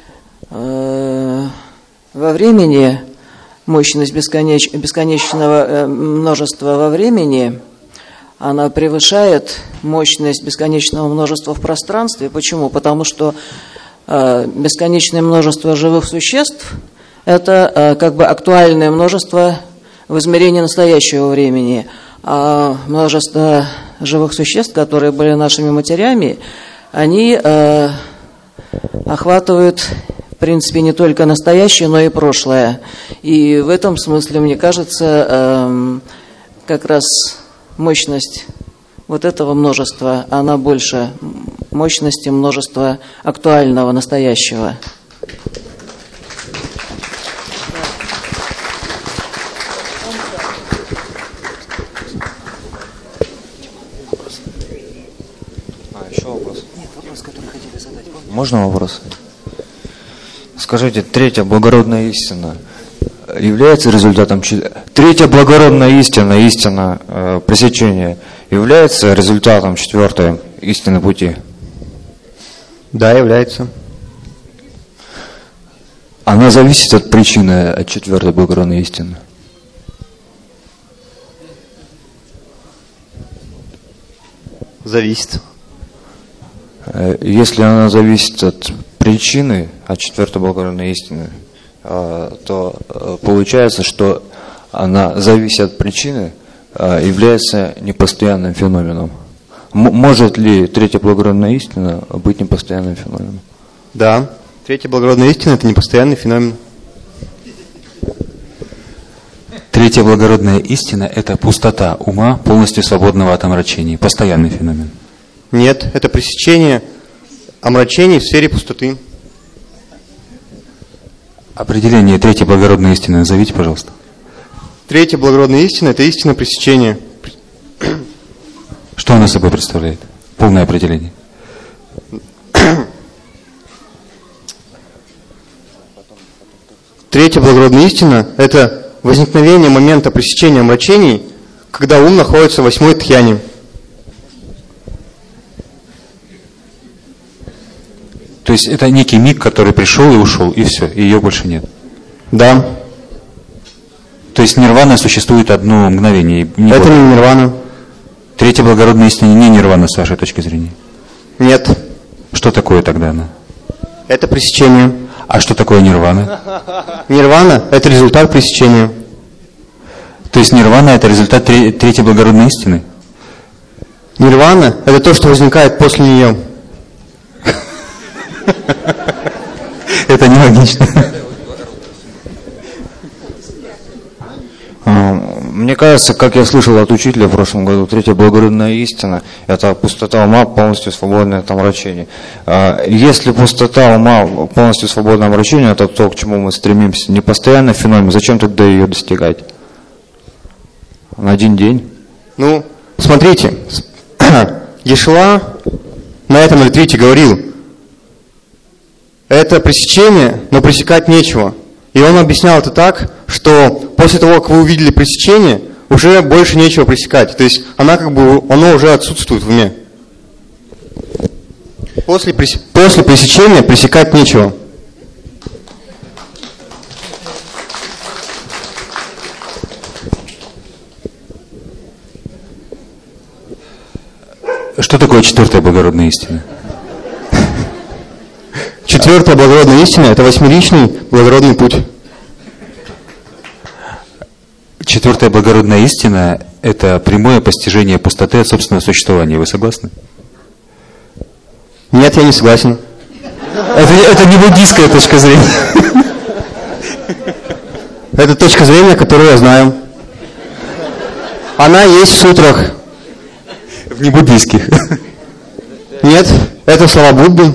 во времени, мощность бесконеч, бесконечного множества во времени, она превышает мощность бесконечного множества в пространстве. Почему? Потому что э, бесконечное множество живых существ – это э, как бы актуальное множество в измерении настоящего времени. А множество живых существ, которые были нашими матерями, они э, охватывают, в принципе, не только настоящее, но и прошлое. И в этом смысле, мне кажется, э, как раз... мощность вот этого множества, она больше мощности множества актуального, настоящего. А, еще вопрос? Нет, вопрос, который хотели задать. Можно вопрос? Скажите, третья благородная истина. является результатом... Третья благородная истина, истина э, пресечения, является результатом четвертой истины пути? Да, является. Она зависит от причины, от четвертой благородной истины? Зависит. Если она зависит от причины, от четвертой благородной истины, то получается, что она зависит от причины, является непостоянным феноменом. Может ли третья благородная истина быть непостоянным феноменом? Да, третья благородная истина – это непостоянный феномен. Третья благородная истина – это пустота ума, полностью свободного от омрачений. Постоянный феномен. Нет, это пресечение омрачений в сфере пустоты. Определение третьей благородной истины назовите, пожалуйста. Третья благородная истина – это истина пресечения. Что она собой представляет? Полное определение. Третья благородная истина – это возникновение момента пресечения омрачений, когда ум находится в восьмой тхьяне. То есть это некий миг, который пришел и ушел, и все, и ее больше нет. Да. То есть нирвана существует одно мгновение. Не это более. Не нирвана. Третья благородная истина не нирвана с вашей точки зрения? Нет. Что такое тогда она? Это пресечение. А что такое нирвана? Нирвана – это результат пресечения. То есть нирвана – это результат третьей благородной истины? Нирвана – это то, что возникает после нее. Это нелогично. Мне кажется, как я слышал от учителя в прошлом году, третья благородная истина – это пустота ума, полностью свободная от омрачения. Если пустота ума, полностью свободное от омрачения, это то, к чему мы стремимся, не постоянный феномен, зачем тогда ее достигать? На один день? Ну, смотрите, Ешла на этом ретрите говорил, это пресечение, но пресекать нечего. И он объяснял это так, что после того, как вы увидели пресечение, уже больше нечего пресекать. То есть она как бы, оно уже отсутствует в уме. После, после пресечения пресекать нечего. Что такое четвертая благородная истина? Четвертая благородная истина – это восьмеричный благородный путь. Четвертая благородная истина – это прямое постижение пустоты от собственного существования. Вы согласны? Нет, я не согласен. Это, это не буддийская точка зрения. Это точка зрения, которую я знаю. Она есть в сутрах. В небуддийских? Нет, это слова Будды.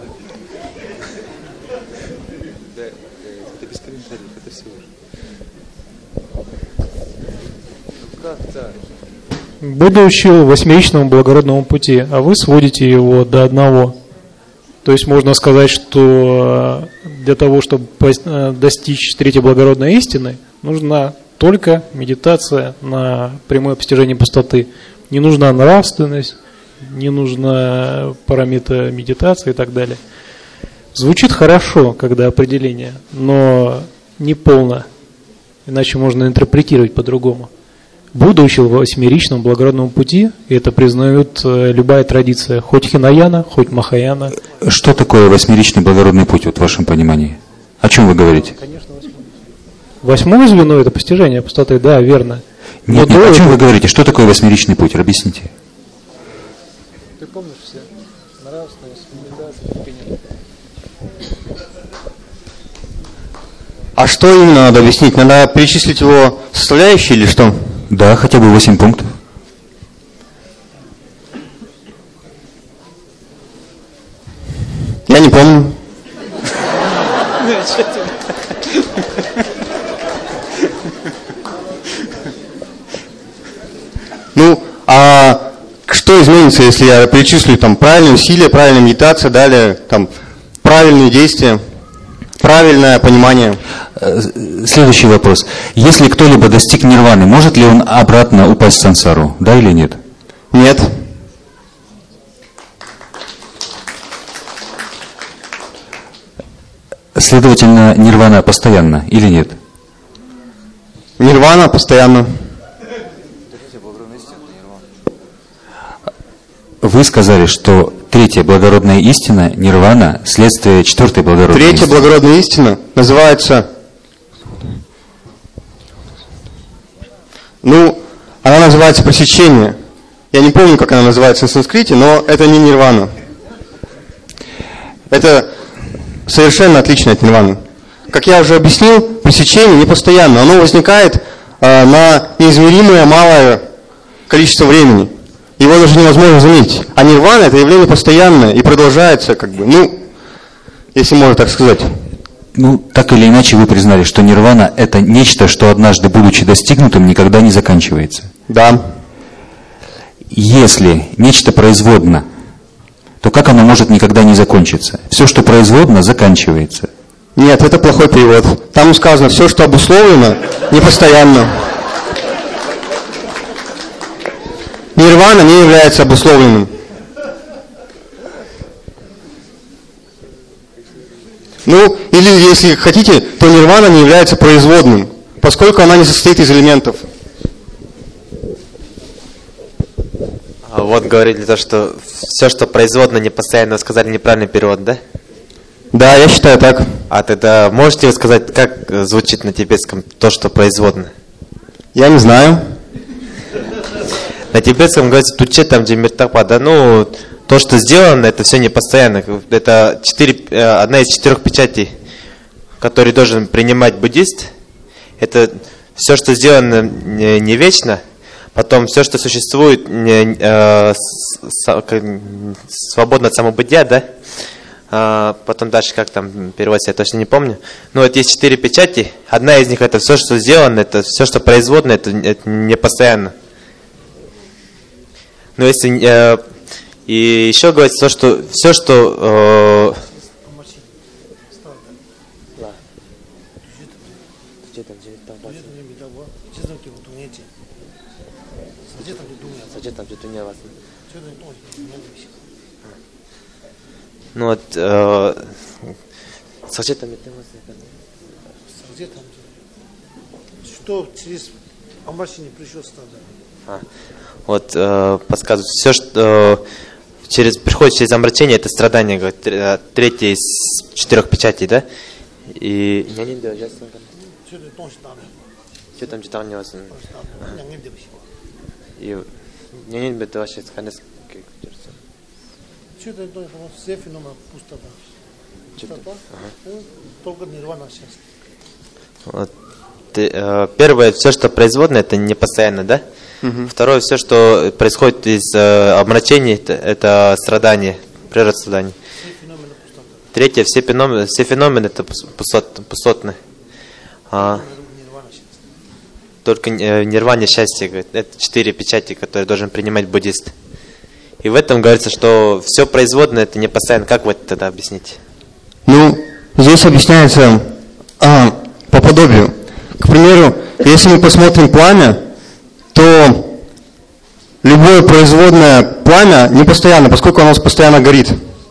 Будда учил восьмеричному благородному пути, а вы сводите его до одного. То есть можно сказать, что для того, чтобы достичь третьей благородной истины, нужна только медитация на прямое постижение пустоты. Не нужна нравственность, не нужна парамита медитации и так далее. Звучит хорошо, когда определение, но не полно, иначе можно интерпретировать по-другому. Будда учил восьмеричному благородному пути, и это признает любая традиция, хоть Хинаяна, хоть Махаяна. Что такое восьмеричный благородный путь, вот в вашем понимании? О чем вы говорите? Конечно, восьмое. Восьмое звено – это постижение пустоты, да, верно. Нет, нет, о чем вы говорите? Что такое восьмеричный путь? Объясните. Ты помнишь все? Нравственность, медитация, А что именно надо объяснить? Надо перечислить его составляющие или что? Да, хотя бы восемь пунктов. Я не помню. Ну, а что изменится, если я перечислю там правильные усилия, правильная медитация, далее там правильные действия? правильное понимание. Следующий вопрос. Если кто-либо достиг нирваны, может ли он обратно упасть в сансару? Да или нет? Нет. Следовательно, нирвана постоянно или нет? Нирвана постоянно. Вы сказали, что третья благородная истина, нирвана, следствие четвертой благородной Третья истины. благородная истина называется, ну, она называется пресечение. Я не помню, как она называется на санскрите, но это не нирвана. Это совершенно отлично от нирваны. Как я уже объяснил, пресечение не постоянно. Оно возникает э, на неизмеримое малое количество времени. Его даже невозможно заметить. А нирвана — это явление постоянное и продолжается, как бы, ну, если можно так сказать. Ну, так или иначе вы признали, что нирвана – это нечто, что однажды, будучи достигнутым, никогда не заканчивается. Да. Если нечто производно, то как оно может никогда не закончиться? Все, что производно, заканчивается. Нет, это плохой перевод. Там сказано, все, что обусловлено, непостоянно. Нирвана не является обусловленным. Ну, или если хотите, то нирвана не является производным, поскольку она не состоит из элементов. А вот говорили то, что все, что производно, не постоянно, сказали неправильный перевод, да? Да, я считаю так. А тогда можете вы сказать, как звучит на тибетском то, что производно? Я не знаю. На тибетском говорится туче там джимиртапа, да, ну, то, что сделано, это все непостоянно. Это четыре, одна из четырех печатей, которые должен принимать буддист. Это все, что сделано, не, не вечно. Потом все, что существует, не, э, с, свободно от самобытия, да. А потом дальше, как там переводится, я точно не помню. Ну, вот есть четыре печати. Одна из них это все, что сделано, это все, что производно, это, это не постоянно. Но если э, и еще говорится то, что все, что э, ну вот э, что через омрачение пришло стадо. А, вот э, подсказывают, все, что э, через, приходит через омрачение, это страдание, говорит, третье из четырех печатей, да? И что там читал не вас? И не не бит вообще сканес. Что это то все феномен пустота. Пустота. Только нирвана сейчас. Вот. Э, первое, все, что производное, это не постоянно, да? Угу. Второе, все, что происходит из э, обмрачений, это, это страдание, природа страданий. Третье, все феномены, все феномены это пустот, пустотны. А, только э, нирване счастье, говорит, это четыре печати, которые должен принимать буддист. И в этом говорится, что все производное это не постоянно. Как вы это тогда объясните? Ну, здесь объясняется а, по подобию. К примеру, если мы посмотрим пламя, то любое производное пламя не постоянно, поскольку оно постоянно горит.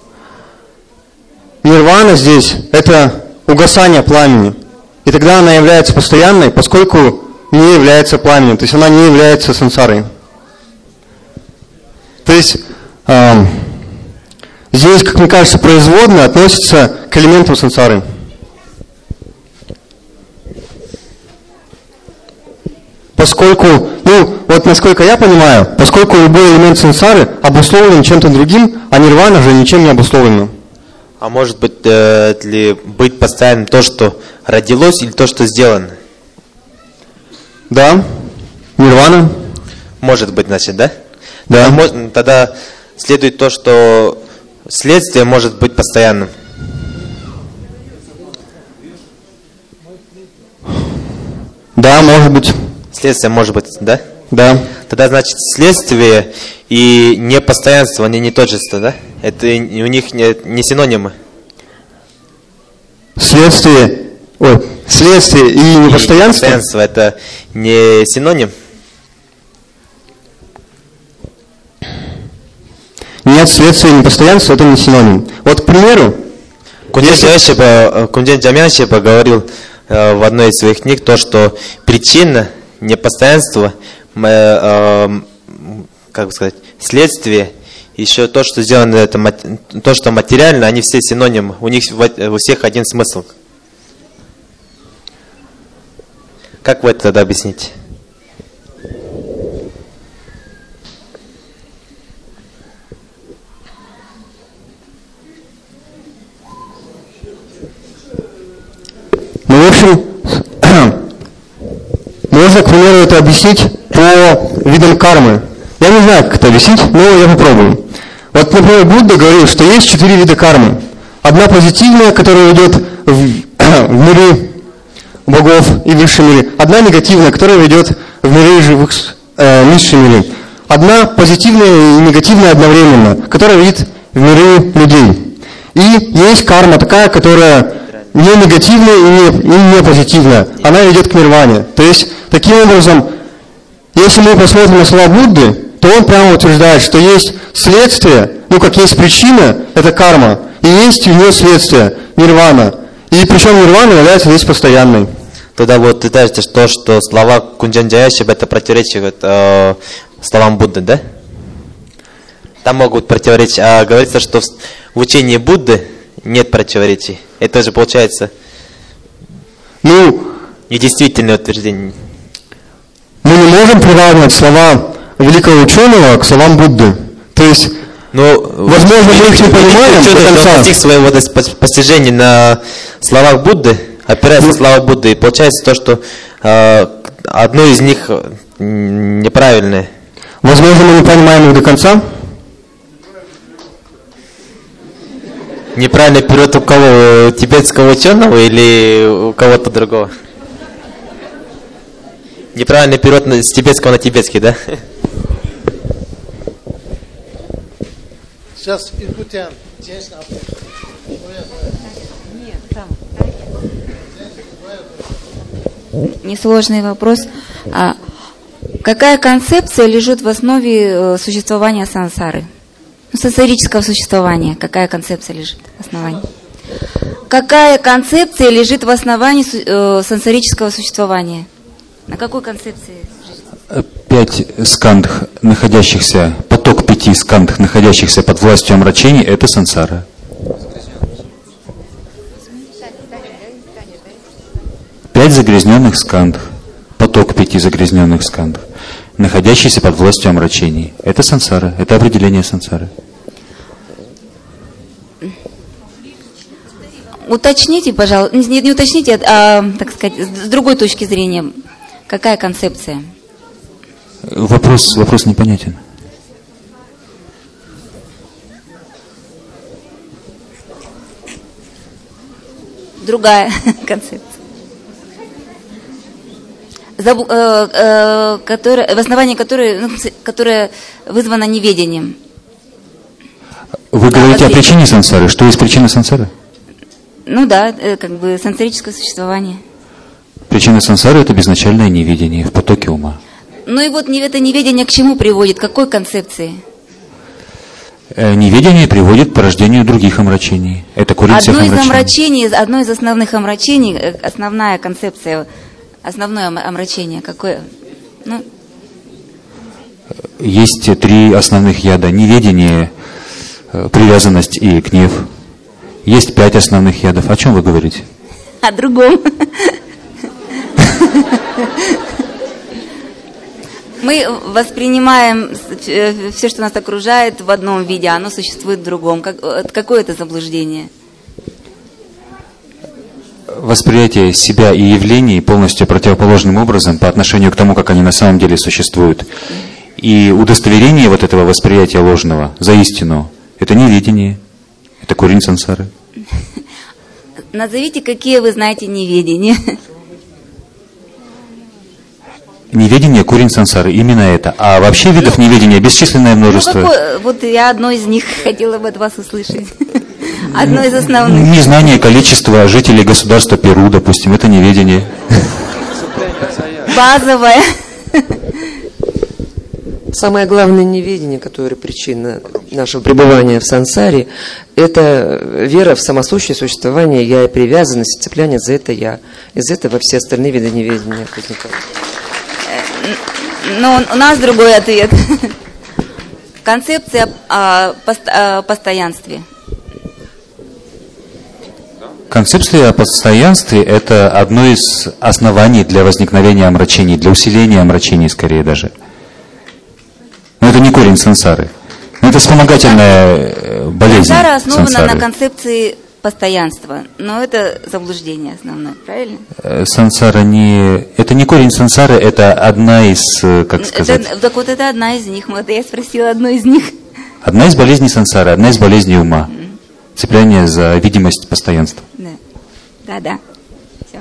Нирвана здесь – это угасание пламени. И тогда она является постоянной, поскольку не является пламенем, то есть она не является сансарой. То есть э, здесь, как мне кажется, производное относится к элементам сансары. Поскольку, ну, вот насколько я понимаю, поскольку любой элемент сансары обусловлен чем-то другим, а нирвана же ничем не обусловлена. А может быть э, ли быть постоянным то, что родилось, или то, что сделано? Да, нирвана. Может быть, значит, да? Да. Тогда, тогда следует то, что следствие может быть постоянным. Да, может быть. Следствие может быть, да? Да. Тогда, значит, следствие и непостоянство, они не тождество, да? Это у них не, не синонимы. следствие, ой, следствие и непостоянство. И непостоянство это не синоним? Нет, следствие и непостоянство это не синоним. Вот, к примеру, Кунджен Джамяншипа говорил э, в одной из своих книг то, что причина непостоянства, э, э, как бы сказать, следствие, еще то, что сделано, это, то, что материально, они все синонимы, у них у всех один смысл. Как вы это тогда объясните? Ну, в общем, можно, к примеру, это объяснить по видам кармы. Я не знаю, как это объяснить, но я попробую. Вот, например, Будда говорил, что есть четыре вида кармы. Одна позитивная, которая ведет в, в миры богов и высшие миры. Одна негативная, которая ведет в миры живых, э, низшие миры. Одна позитивная и негативная одновременно, которая ведет в миры людей. И есть карма такая, которая не негативная и не, и не позитивная. Она ведет к нирване. То есть, таким образом, если мы посмотрим на слова Будды, то он прямо утверждает, что есть следствие, ну как есть причина, это карма, и есть у нее следствие, нирвана. И причем нирвана является здесь постоянной. Тогда вот ты считаете, что, что слова Кунджен Джамяншипа это противоречит э, словам Будды, да? Там могут противоречить, а говорится, что в, в учении Будды нет противоречий. Это же получается ну, недействительное утверждение. Мы не можем приравнивать слова великого ученого к словам Будды. То есть, ну, возможно, мы их не понимаем до конца. Достиг своего постижения на словах Будды, опираясь на слова Будды, и получается то, что э, одно из них неправильное. Возможно, мы не понимаем их до конца. Неправильный перевод у кого? У тибетского ученого или у кого-то другого? Неправильный перевод с тибетского на тибетский, да? Сейчас Иркутян. Нет, там. Несложный вопрос. А какая концепция лежит в основе существования сансары? Ну, сансарического существования. Какая концепция лежит в основании? Какая концепция лежит в основании э, сансарического существования? На какой концепции? Пять скандх, находящихся, поток пяти скандх, находящихся под властью омрачений, это сансара. Пять загрязненных скандх, поток пяти загрязненных скандх, находящийся под властью омрачений, это сансара, это определение сансары. Уточните, пожалуйста, не, не уточните, а, так сказать, с другой точки зрения. Какая концепция? Вопрос, вопрос непонятен. Другая концепция. Заб, э, э, которая, в основании которой, ну, которая вызвана неведением. Вы да, говорите о причине сансары. Что есть причина сансары? Ну да, э, как бы сансарическое существование. Причина сансары – это безначальное неведение в потоке ума. Ну и вот это неведение к чему приводит? К какой концепции? Неведение приводит к порождению других омрачений. Это корень всех омрачений. Одно из омрачений, одно из основных омрачений, основная концепция, основное омрачение, какое? Ну? Есть три основных яда. Неведение, привязанность и гнев. Есть пять основных ядов. О чем вы говорите? О другом. Мы воспринимаем все, что нас окружает, в одном виде, а оно существует в другом. Какое это заблуждение? Восприятие себя и явлений полностью противоположным образом по отношению к тому, как они на самом деле существуют. И удостоверение вот этого восприятия ложного за истину – это неведение, это корень сансары. Назовите, какие вы знаете неведения. Неведение – корень сансары, именно это. А вообще видов неведения бесчисленное множество. Ну, какое, вот я одно из них хотела бы от вас услышать. Одно из основных. Незнание количества жителей государства Перу, допустим, это неведение. Базовое. Самое главное неведение, которое причина нашего пребывания в сансаре, это вера в самосущее существование я и привязанность, цепляние за это я. Из этого все остальные виды неведения возникают. Но у нас другой ответ. Концепция о постоянстве. Концепция о постоянстве – это одно из оснований для возникновения омрачений, для усиления омрачений скорее даже. Но это не корень сансары. Это вспомогательная болезнь Сансара основана сансары. на концепции постоянства, но это заблуждение основное, правильно? Сансара не... Это не корень сансары, это одна из, как сказать... Это, так вот это одна из них, вот я спросила одну из них. Одна из болезней сансары, одна из болезней ума. Цепляние за видимость постоянства. Да, да, да. Все.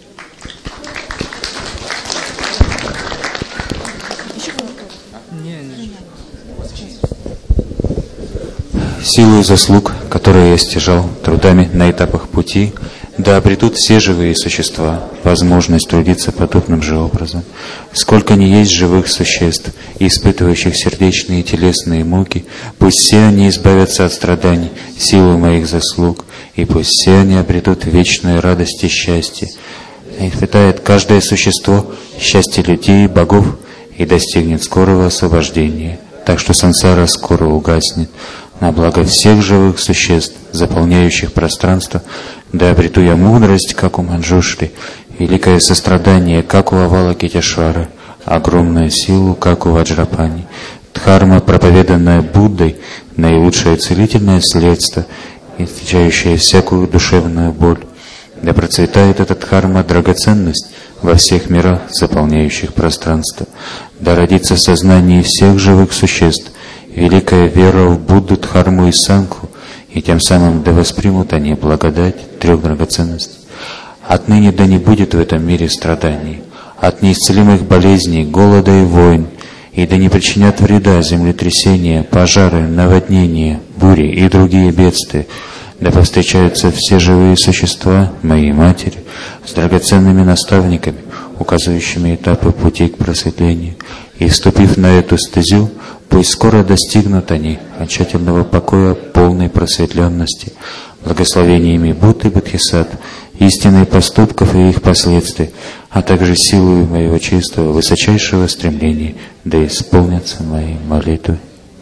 Силою заслуг, которые я стяжал трудами на этапах пути, да обретут все живые существа возможность трудиться подобным же образом. Сколько ни есть живых существ, испытывающих сердечные и телесные муки, пусть все они избавятся от страданий силой моих заслуг, и пусть все они обретут вечную радость и счастье. Испытает каждое существо счастье людей и богов и достигнет скорого освобождения, так что сансара скоро угаснет. На благо всех живых существ, заполняющих пространство, да обрету я мудрость, как у Манджушри, великое сострадание, как у Авалокитешвара, огромную силу, как у Ваджрапани. Дхарма, проповеданная Буддой, наилучшее целительное средство, источающее всякую душевную боль. Да процветает эта дхарма драгоценность во всех мирах, заполняющих пространство. Да родится в сознании всех живых существ великая вера в Будду, Дхарму и Сангху, и тем самым да воспримут они благодать трех драгоценностей. Отныне да не будет в этом мире страданий, от неисцелимых болезней, голода и войн, и да не причинят вреда землетрясения, пожары, наводнения, бури и другие бедствия. Да повстречаются все живые существа, моей матери, с драгоценными наставниками, указывающими этапы пути к просветлению. И, вступив на эту стезю, пусть скоро достигнут они окончательного покоя, полной просветленности, благословениями Будды и Бодхисаттв, истинной поступков и их последствий, а также силой моего чистого, высочайшего стремления, да исполнятся мои молитвы.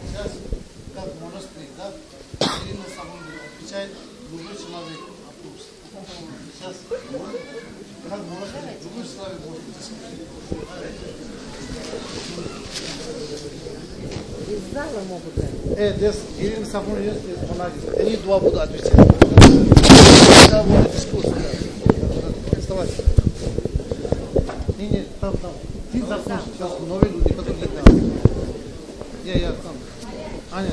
Э, здесь Ирина Сафон есть, здесь Монадис. Они два будут отвечать. Да, будет дискуссия. Вставайте. Не, не, там, там. Ты закончишь. Сейчас новые люди, потом не там. Я, я там. Аня,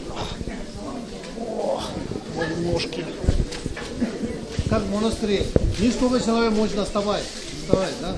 мои ножки. Как в монастыре. Несколько человек можно вставать. Вставать, да?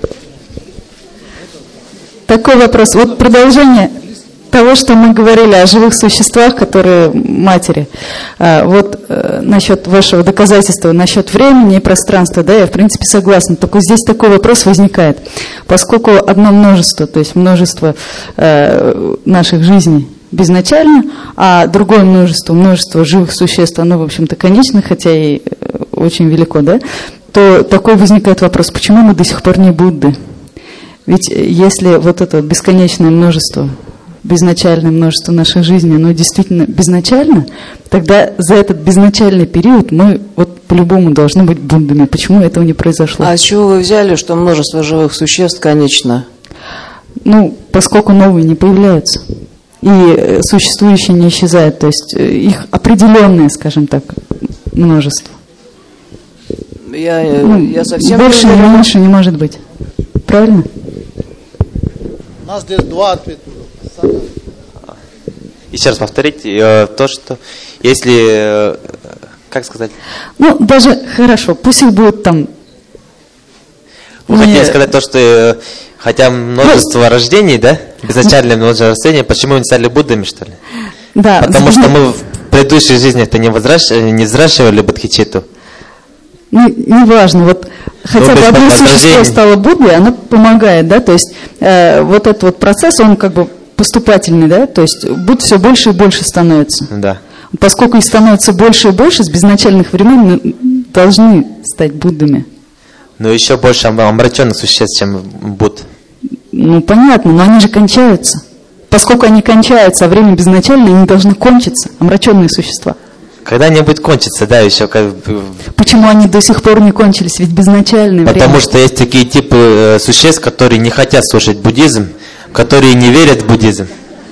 Такой вопрос. Вот продолжение того, что мы говорили о живых существах, которые матери. Вот насчет вашего доказательства, насчет времени и пространства, да, я в принципе согласна. Только здесь такой вопрос возникает. Поскольку одно множество, то есть множество наших жизней безначально, а другое множество, множество живых существ, оно, в общем-то, конечно, хотя и очень велико, да, то такой возникает вопрос, почему мы до сих пор не Будды? Ведь если вот это бесконечное множество, безначальное множество нашей жизни, оно действительно безначально, тогда за этот безначальный период мы вот по-любому должны быть Буддами. Почему этого не произошло? А с чего вы взяли, что множество живых существ конечно? Ну, поскольку новые не появляются, и существующие не исчезают, то есть их определенное, скажем так, множество. Я, ну, я совсем больше или меньше не может быть. Правильно? У нас здесь два ответа. Еще раз повторить, э, то, что если, э, как сказать? Ну, даже хорошо, пусть их будет там. Вы не... хотели сказать то, что э, хотя множество ну, рождений, да? Безначальное множество рождений, почему мы не стали Буддами, что ли? Да. Потому что мы предыдущей жизни это не, возращ... не взращивали бодхичетту? Ну, неважно, вот хотя бы одно существо стало Буддой, оно помогает, да, то есть э, вот этот вот процесс, он как бы поступательный, да, то есть Будд все больше и больше становится. Да. Поскольку их становится больше и больше, с безначальных времен мы должны стать Буддами. Но еще больше омраченных существ, чем Будд. Ну, понятно, но они же кончаются. Поскольку они кончаются, а время безначальное, они должны кончиться, омраченные существа. Когда-нибудь кончится, да, еще как бы... Почему они до сих пор не кончились? Ведь безначальное Потому время. что есть такие типы э, существ, которые не хотят слушать буддизм, которые не верят в буддизм.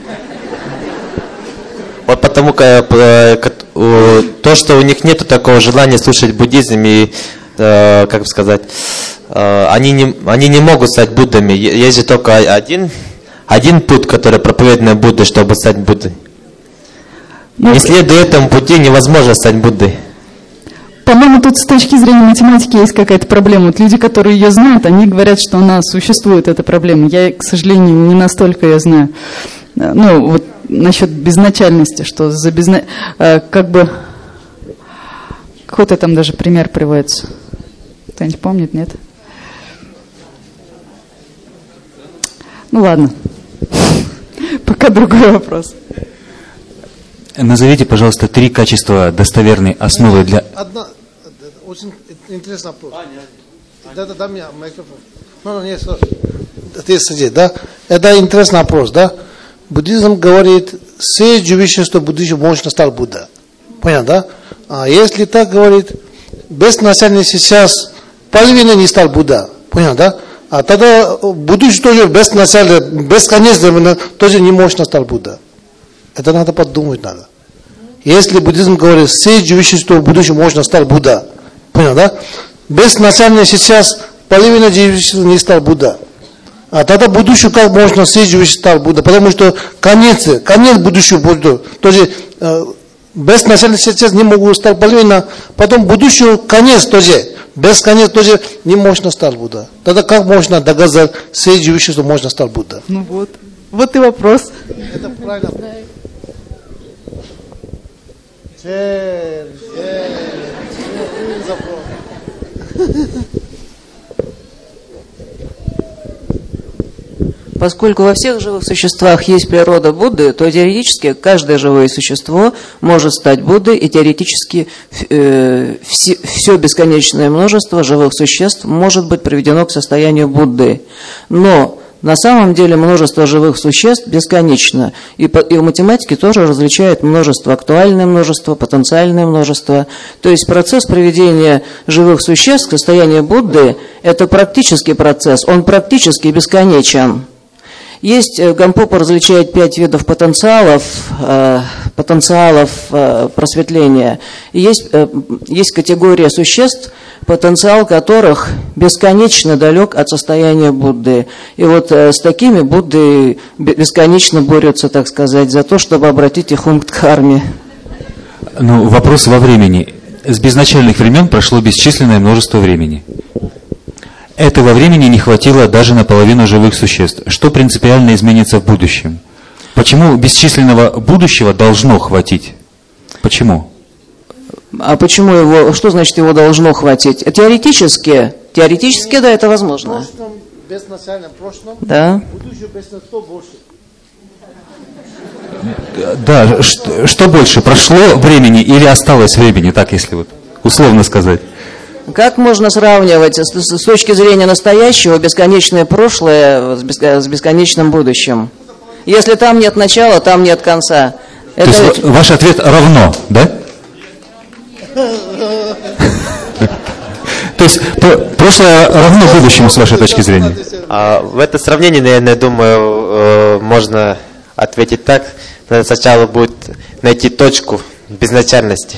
Вот потому как э, э, то, что у них нет такого желания слушать буддизм и, э, как бы сказать, э, они, не, они не могут стать Буддами. Есть же только один, один путь, который проповедует Будда, чтобы стать Буддой. Не следуя этому пути, невозможно стать Буддой. По-моему, тут с точки зрения математики есть какая-то проблема. Вот люди, которые ее знают, они говорят, что у нас существует эта проблема. Я, к сожалению, не настолько ее знаю. Ну, вот насчет безначальности, что за безна... как бы... Какой-то там даже пример приводится. Кто-нибудь помнит, нет? Ну, ладно. Пока другой вопрос. Назовите, пожалуйста, три качества достоверной основы для... Одна, очень интересный вопрос. Да, да, дай мне микрофон. Ну, ну, нет, ты сиди, да? Это интересный вопрос, да? Буддизм говорит, все живущие, что будущее можно стать Будда. Понятно, да? А если так говорит, безначальный сейчас половина не стал Будда. Понятно, да? А тогда будущее тоже безначально, бесконечно тоже не можно стать Будда. Это надо подумать надо. Если буддизм говорит, все живущие, что в будущем можно стать Будда. Понял, да? Безначально сейчас половина живущих не стал Будда. А тогда будущее как можно все живущие стать Будда? Потому что конец, конец будущего Будда. Тоже э, безначально сейчас не могут стать половина, потом будущего конец тоже. Без конец тоже не можно стать Будда. Тогда как можно доказать все живущие, что можно стать Будда? Ну вот. Вот и вопрос. Это правильно. Черт, Поскольку во всех живых существах есть природа Будды, то теоретически каждое живое существо может стать Буддой, и теоретически э, все, все бесконечное множество живых существ может быть приведено к состоянию Будды. Но на самом деле множество живых существ бесконечно. И, по, и в математике тоже различают множество, актуальное множество, потенциальное множество. То есть процесс приведения живых существ к состоянию Будды – это практический процесс, он практически бесконечен. Есть, Гампопа различает пять видов потенциалов, э, потенциалов э, просветления. И есть, э, есть категория существ, потенциал которых бесконечно далек от состояния Будды. И вот э, с такими Будды бесконечно борются, так сказать, за то, чтобы обратить их ум к дхарме. Ну, вопрос во времени. С безначальных времен прошло бесчисленное множество времени. Этого времени не хватило даже на половину живых существ. Что принципиально изменится в будущем? Почему бесчисленного будущего должно хватить? Почему? А почему его, что значит его должно хватить? Теоретически, теоретически, да, это возможно. В прошлом, безначальном прошлом, да. Будущее без сто больше. Да, что, что больше, прошло времени или осталось времени, так если вот условно сказать? Как можно сравнивать с, с, с точки зрения настоящего бесконечное прошлое с, беско, с бесконечным будущим? Если там нет начала, там нет конца. Это... То есть ваш ответ равно, да? То есть прошлое равно будущему с вашей точки зрения? А в это сравнение, наверное, думаю, можно ответить так. Надо сначала будет найти точку безначальности.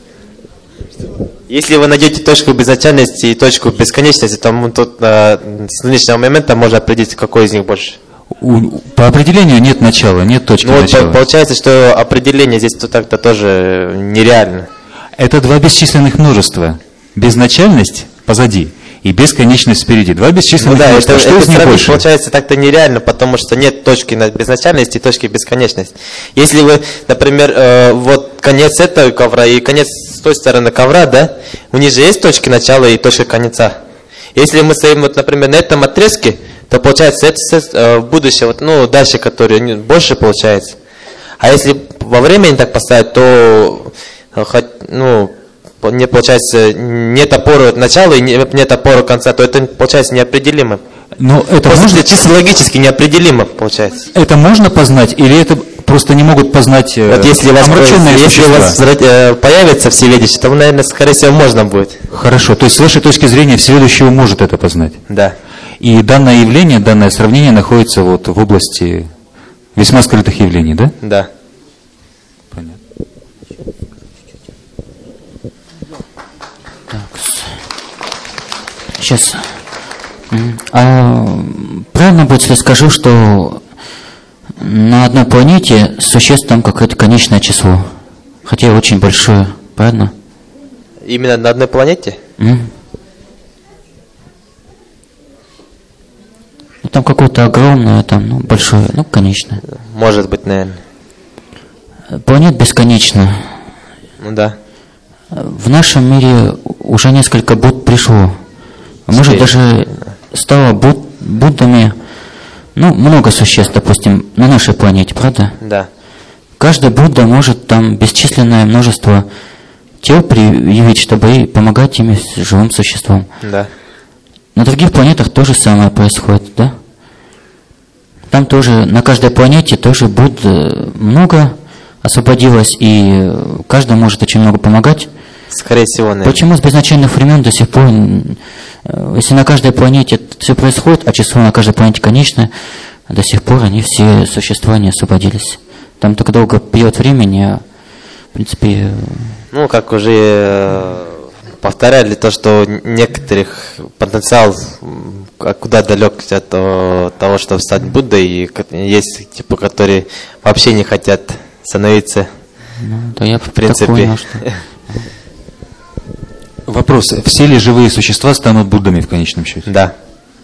Если вы найдете точку безначальности и точку бесконечности, то тут а, с нынешнего момента можно определить, какой из них больше. У, по определению нет начала, нет точки ну, начала. Вот, получается, что определение здесь так-то тоже нереально. Это два бесчисленных множества. Безначальность позади и бесконечность впереди. Два бесчисленных Ну да, множества. это, Что это из них сравнить больше? получается так-то нереально, потому что нет точки на безначальности и точки бесконечности. Если вы, например, э, вот конец этого ковра и конец с той стороны ковра, да, у них же есть точки начала и точка конца. Если мы стоим, вот, например, на этом отрезке, то получается это э, будущее, вот, ну, дальше, которое больше получается. А если во времени так поставить, то э, хоть, ну, не получается, нет опоры начала и нет опоры конца, то это получается неопределимо. Но это просто можно... чисто логически неопределимо получается. Это можно познать или это просто не могут познать э, вот если у вас, омраченные если у вас э, появится всеведущий, то, наверное, скорее всего, можно будет. Хорошо, то есть с вашей точки зрения всеведущего может это познать? Да. И данное явление, данное сравнение находится вот в области весьма скрытых явлений, да? Да. Сейчас. А, правильно будет, если скажу, что на одной планете существ там какое-то конечное число, хотя и очень большое, правильно? Именно на одной планете? Mm. Ну, там какое-то огромное, там, ну, большое, ну, конечное. Может быть, наверное. Планет бесконечно. Ну да. В нашем мире уже несколько Будд пришло. Может, даже стало буд, Буддами, ну, много существ, допустим, на нашей планете, правда? Да. Каждый Будда может там бесчисленное множество тел привить, чтобы и помогать ими живым существам. Да. На других планетах то же самое происходит, да? Там тоже, на каждой планете тоже Будд много освободилось, и каждый может очень много помогать. Скорее всего, наверное. Почему с безначальных времен до сих пор, если на каждой планете все происходит, а число на каждой планете конечное, до сих пор они все существа не освободились. Там так долго период времени, а в принципе... Ну, как уже повторяли, то, что некоторых потенциал куда далек от того, чтобы стать Буддой, и есть типа, которые вообще не хотят становиться. Ну, да я в принципе. Понял, что... Вопрос. Все ли живые существа станут Буддами в конечном счете? Да.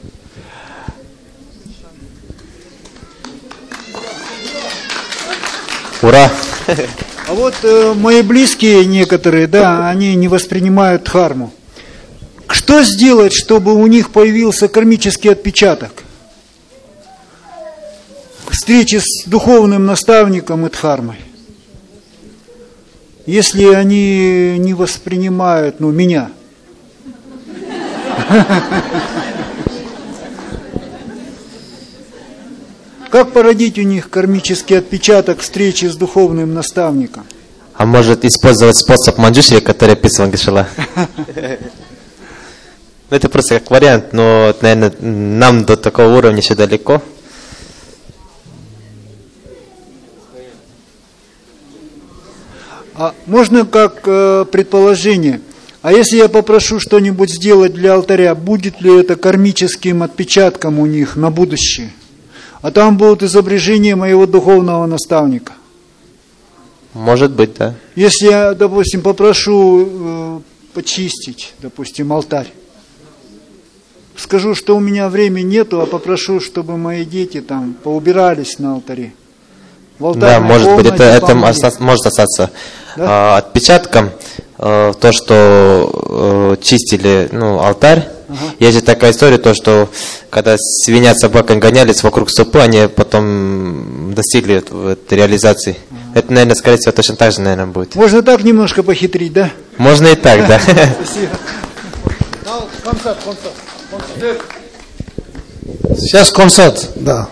Ура! А вот э, мои близкие некоторые, да, они не воспринимают дхарму. Что сделать, чтобы у них появился кармический отпечаток? Встречи с духовным наставником и дхармой. Если они не воспринимают, ну, меня. Как породить у них кармический отпечаток встречи с духовным наставником? А может использовать способ Манджушри, который описан Гешала? Это просто как вариант, но, наверное, нам до такого уровня еще далеко. А можно как э, предположение, а если я попрошу что-нибудь сделать для алтаря, будет ли это кармическим отпечатком у них на будущее? А там будут изображения моего духовного наставника. Может быть, да. Если я, допустим, попрошу э, почистить, допустим, алтарь, скажу, что у меня времени нету, а попрошу, чтобы мои дети там поубирались на алтаре. Да, может быть, это, это может остаться да? а, отпечатком, а, то, что а, чистили ну, алтарь. Ага. Есть же такая история, то, что когда свинья с собакой гонялись вокруг супы, они потом достигли этой реализации. Ага. Это, наверное, скорее всего, точно так же, наверное, будет. Можно так немножко похитрить, да? Можно и так, да. Спасибо. Сейчас концерт, да.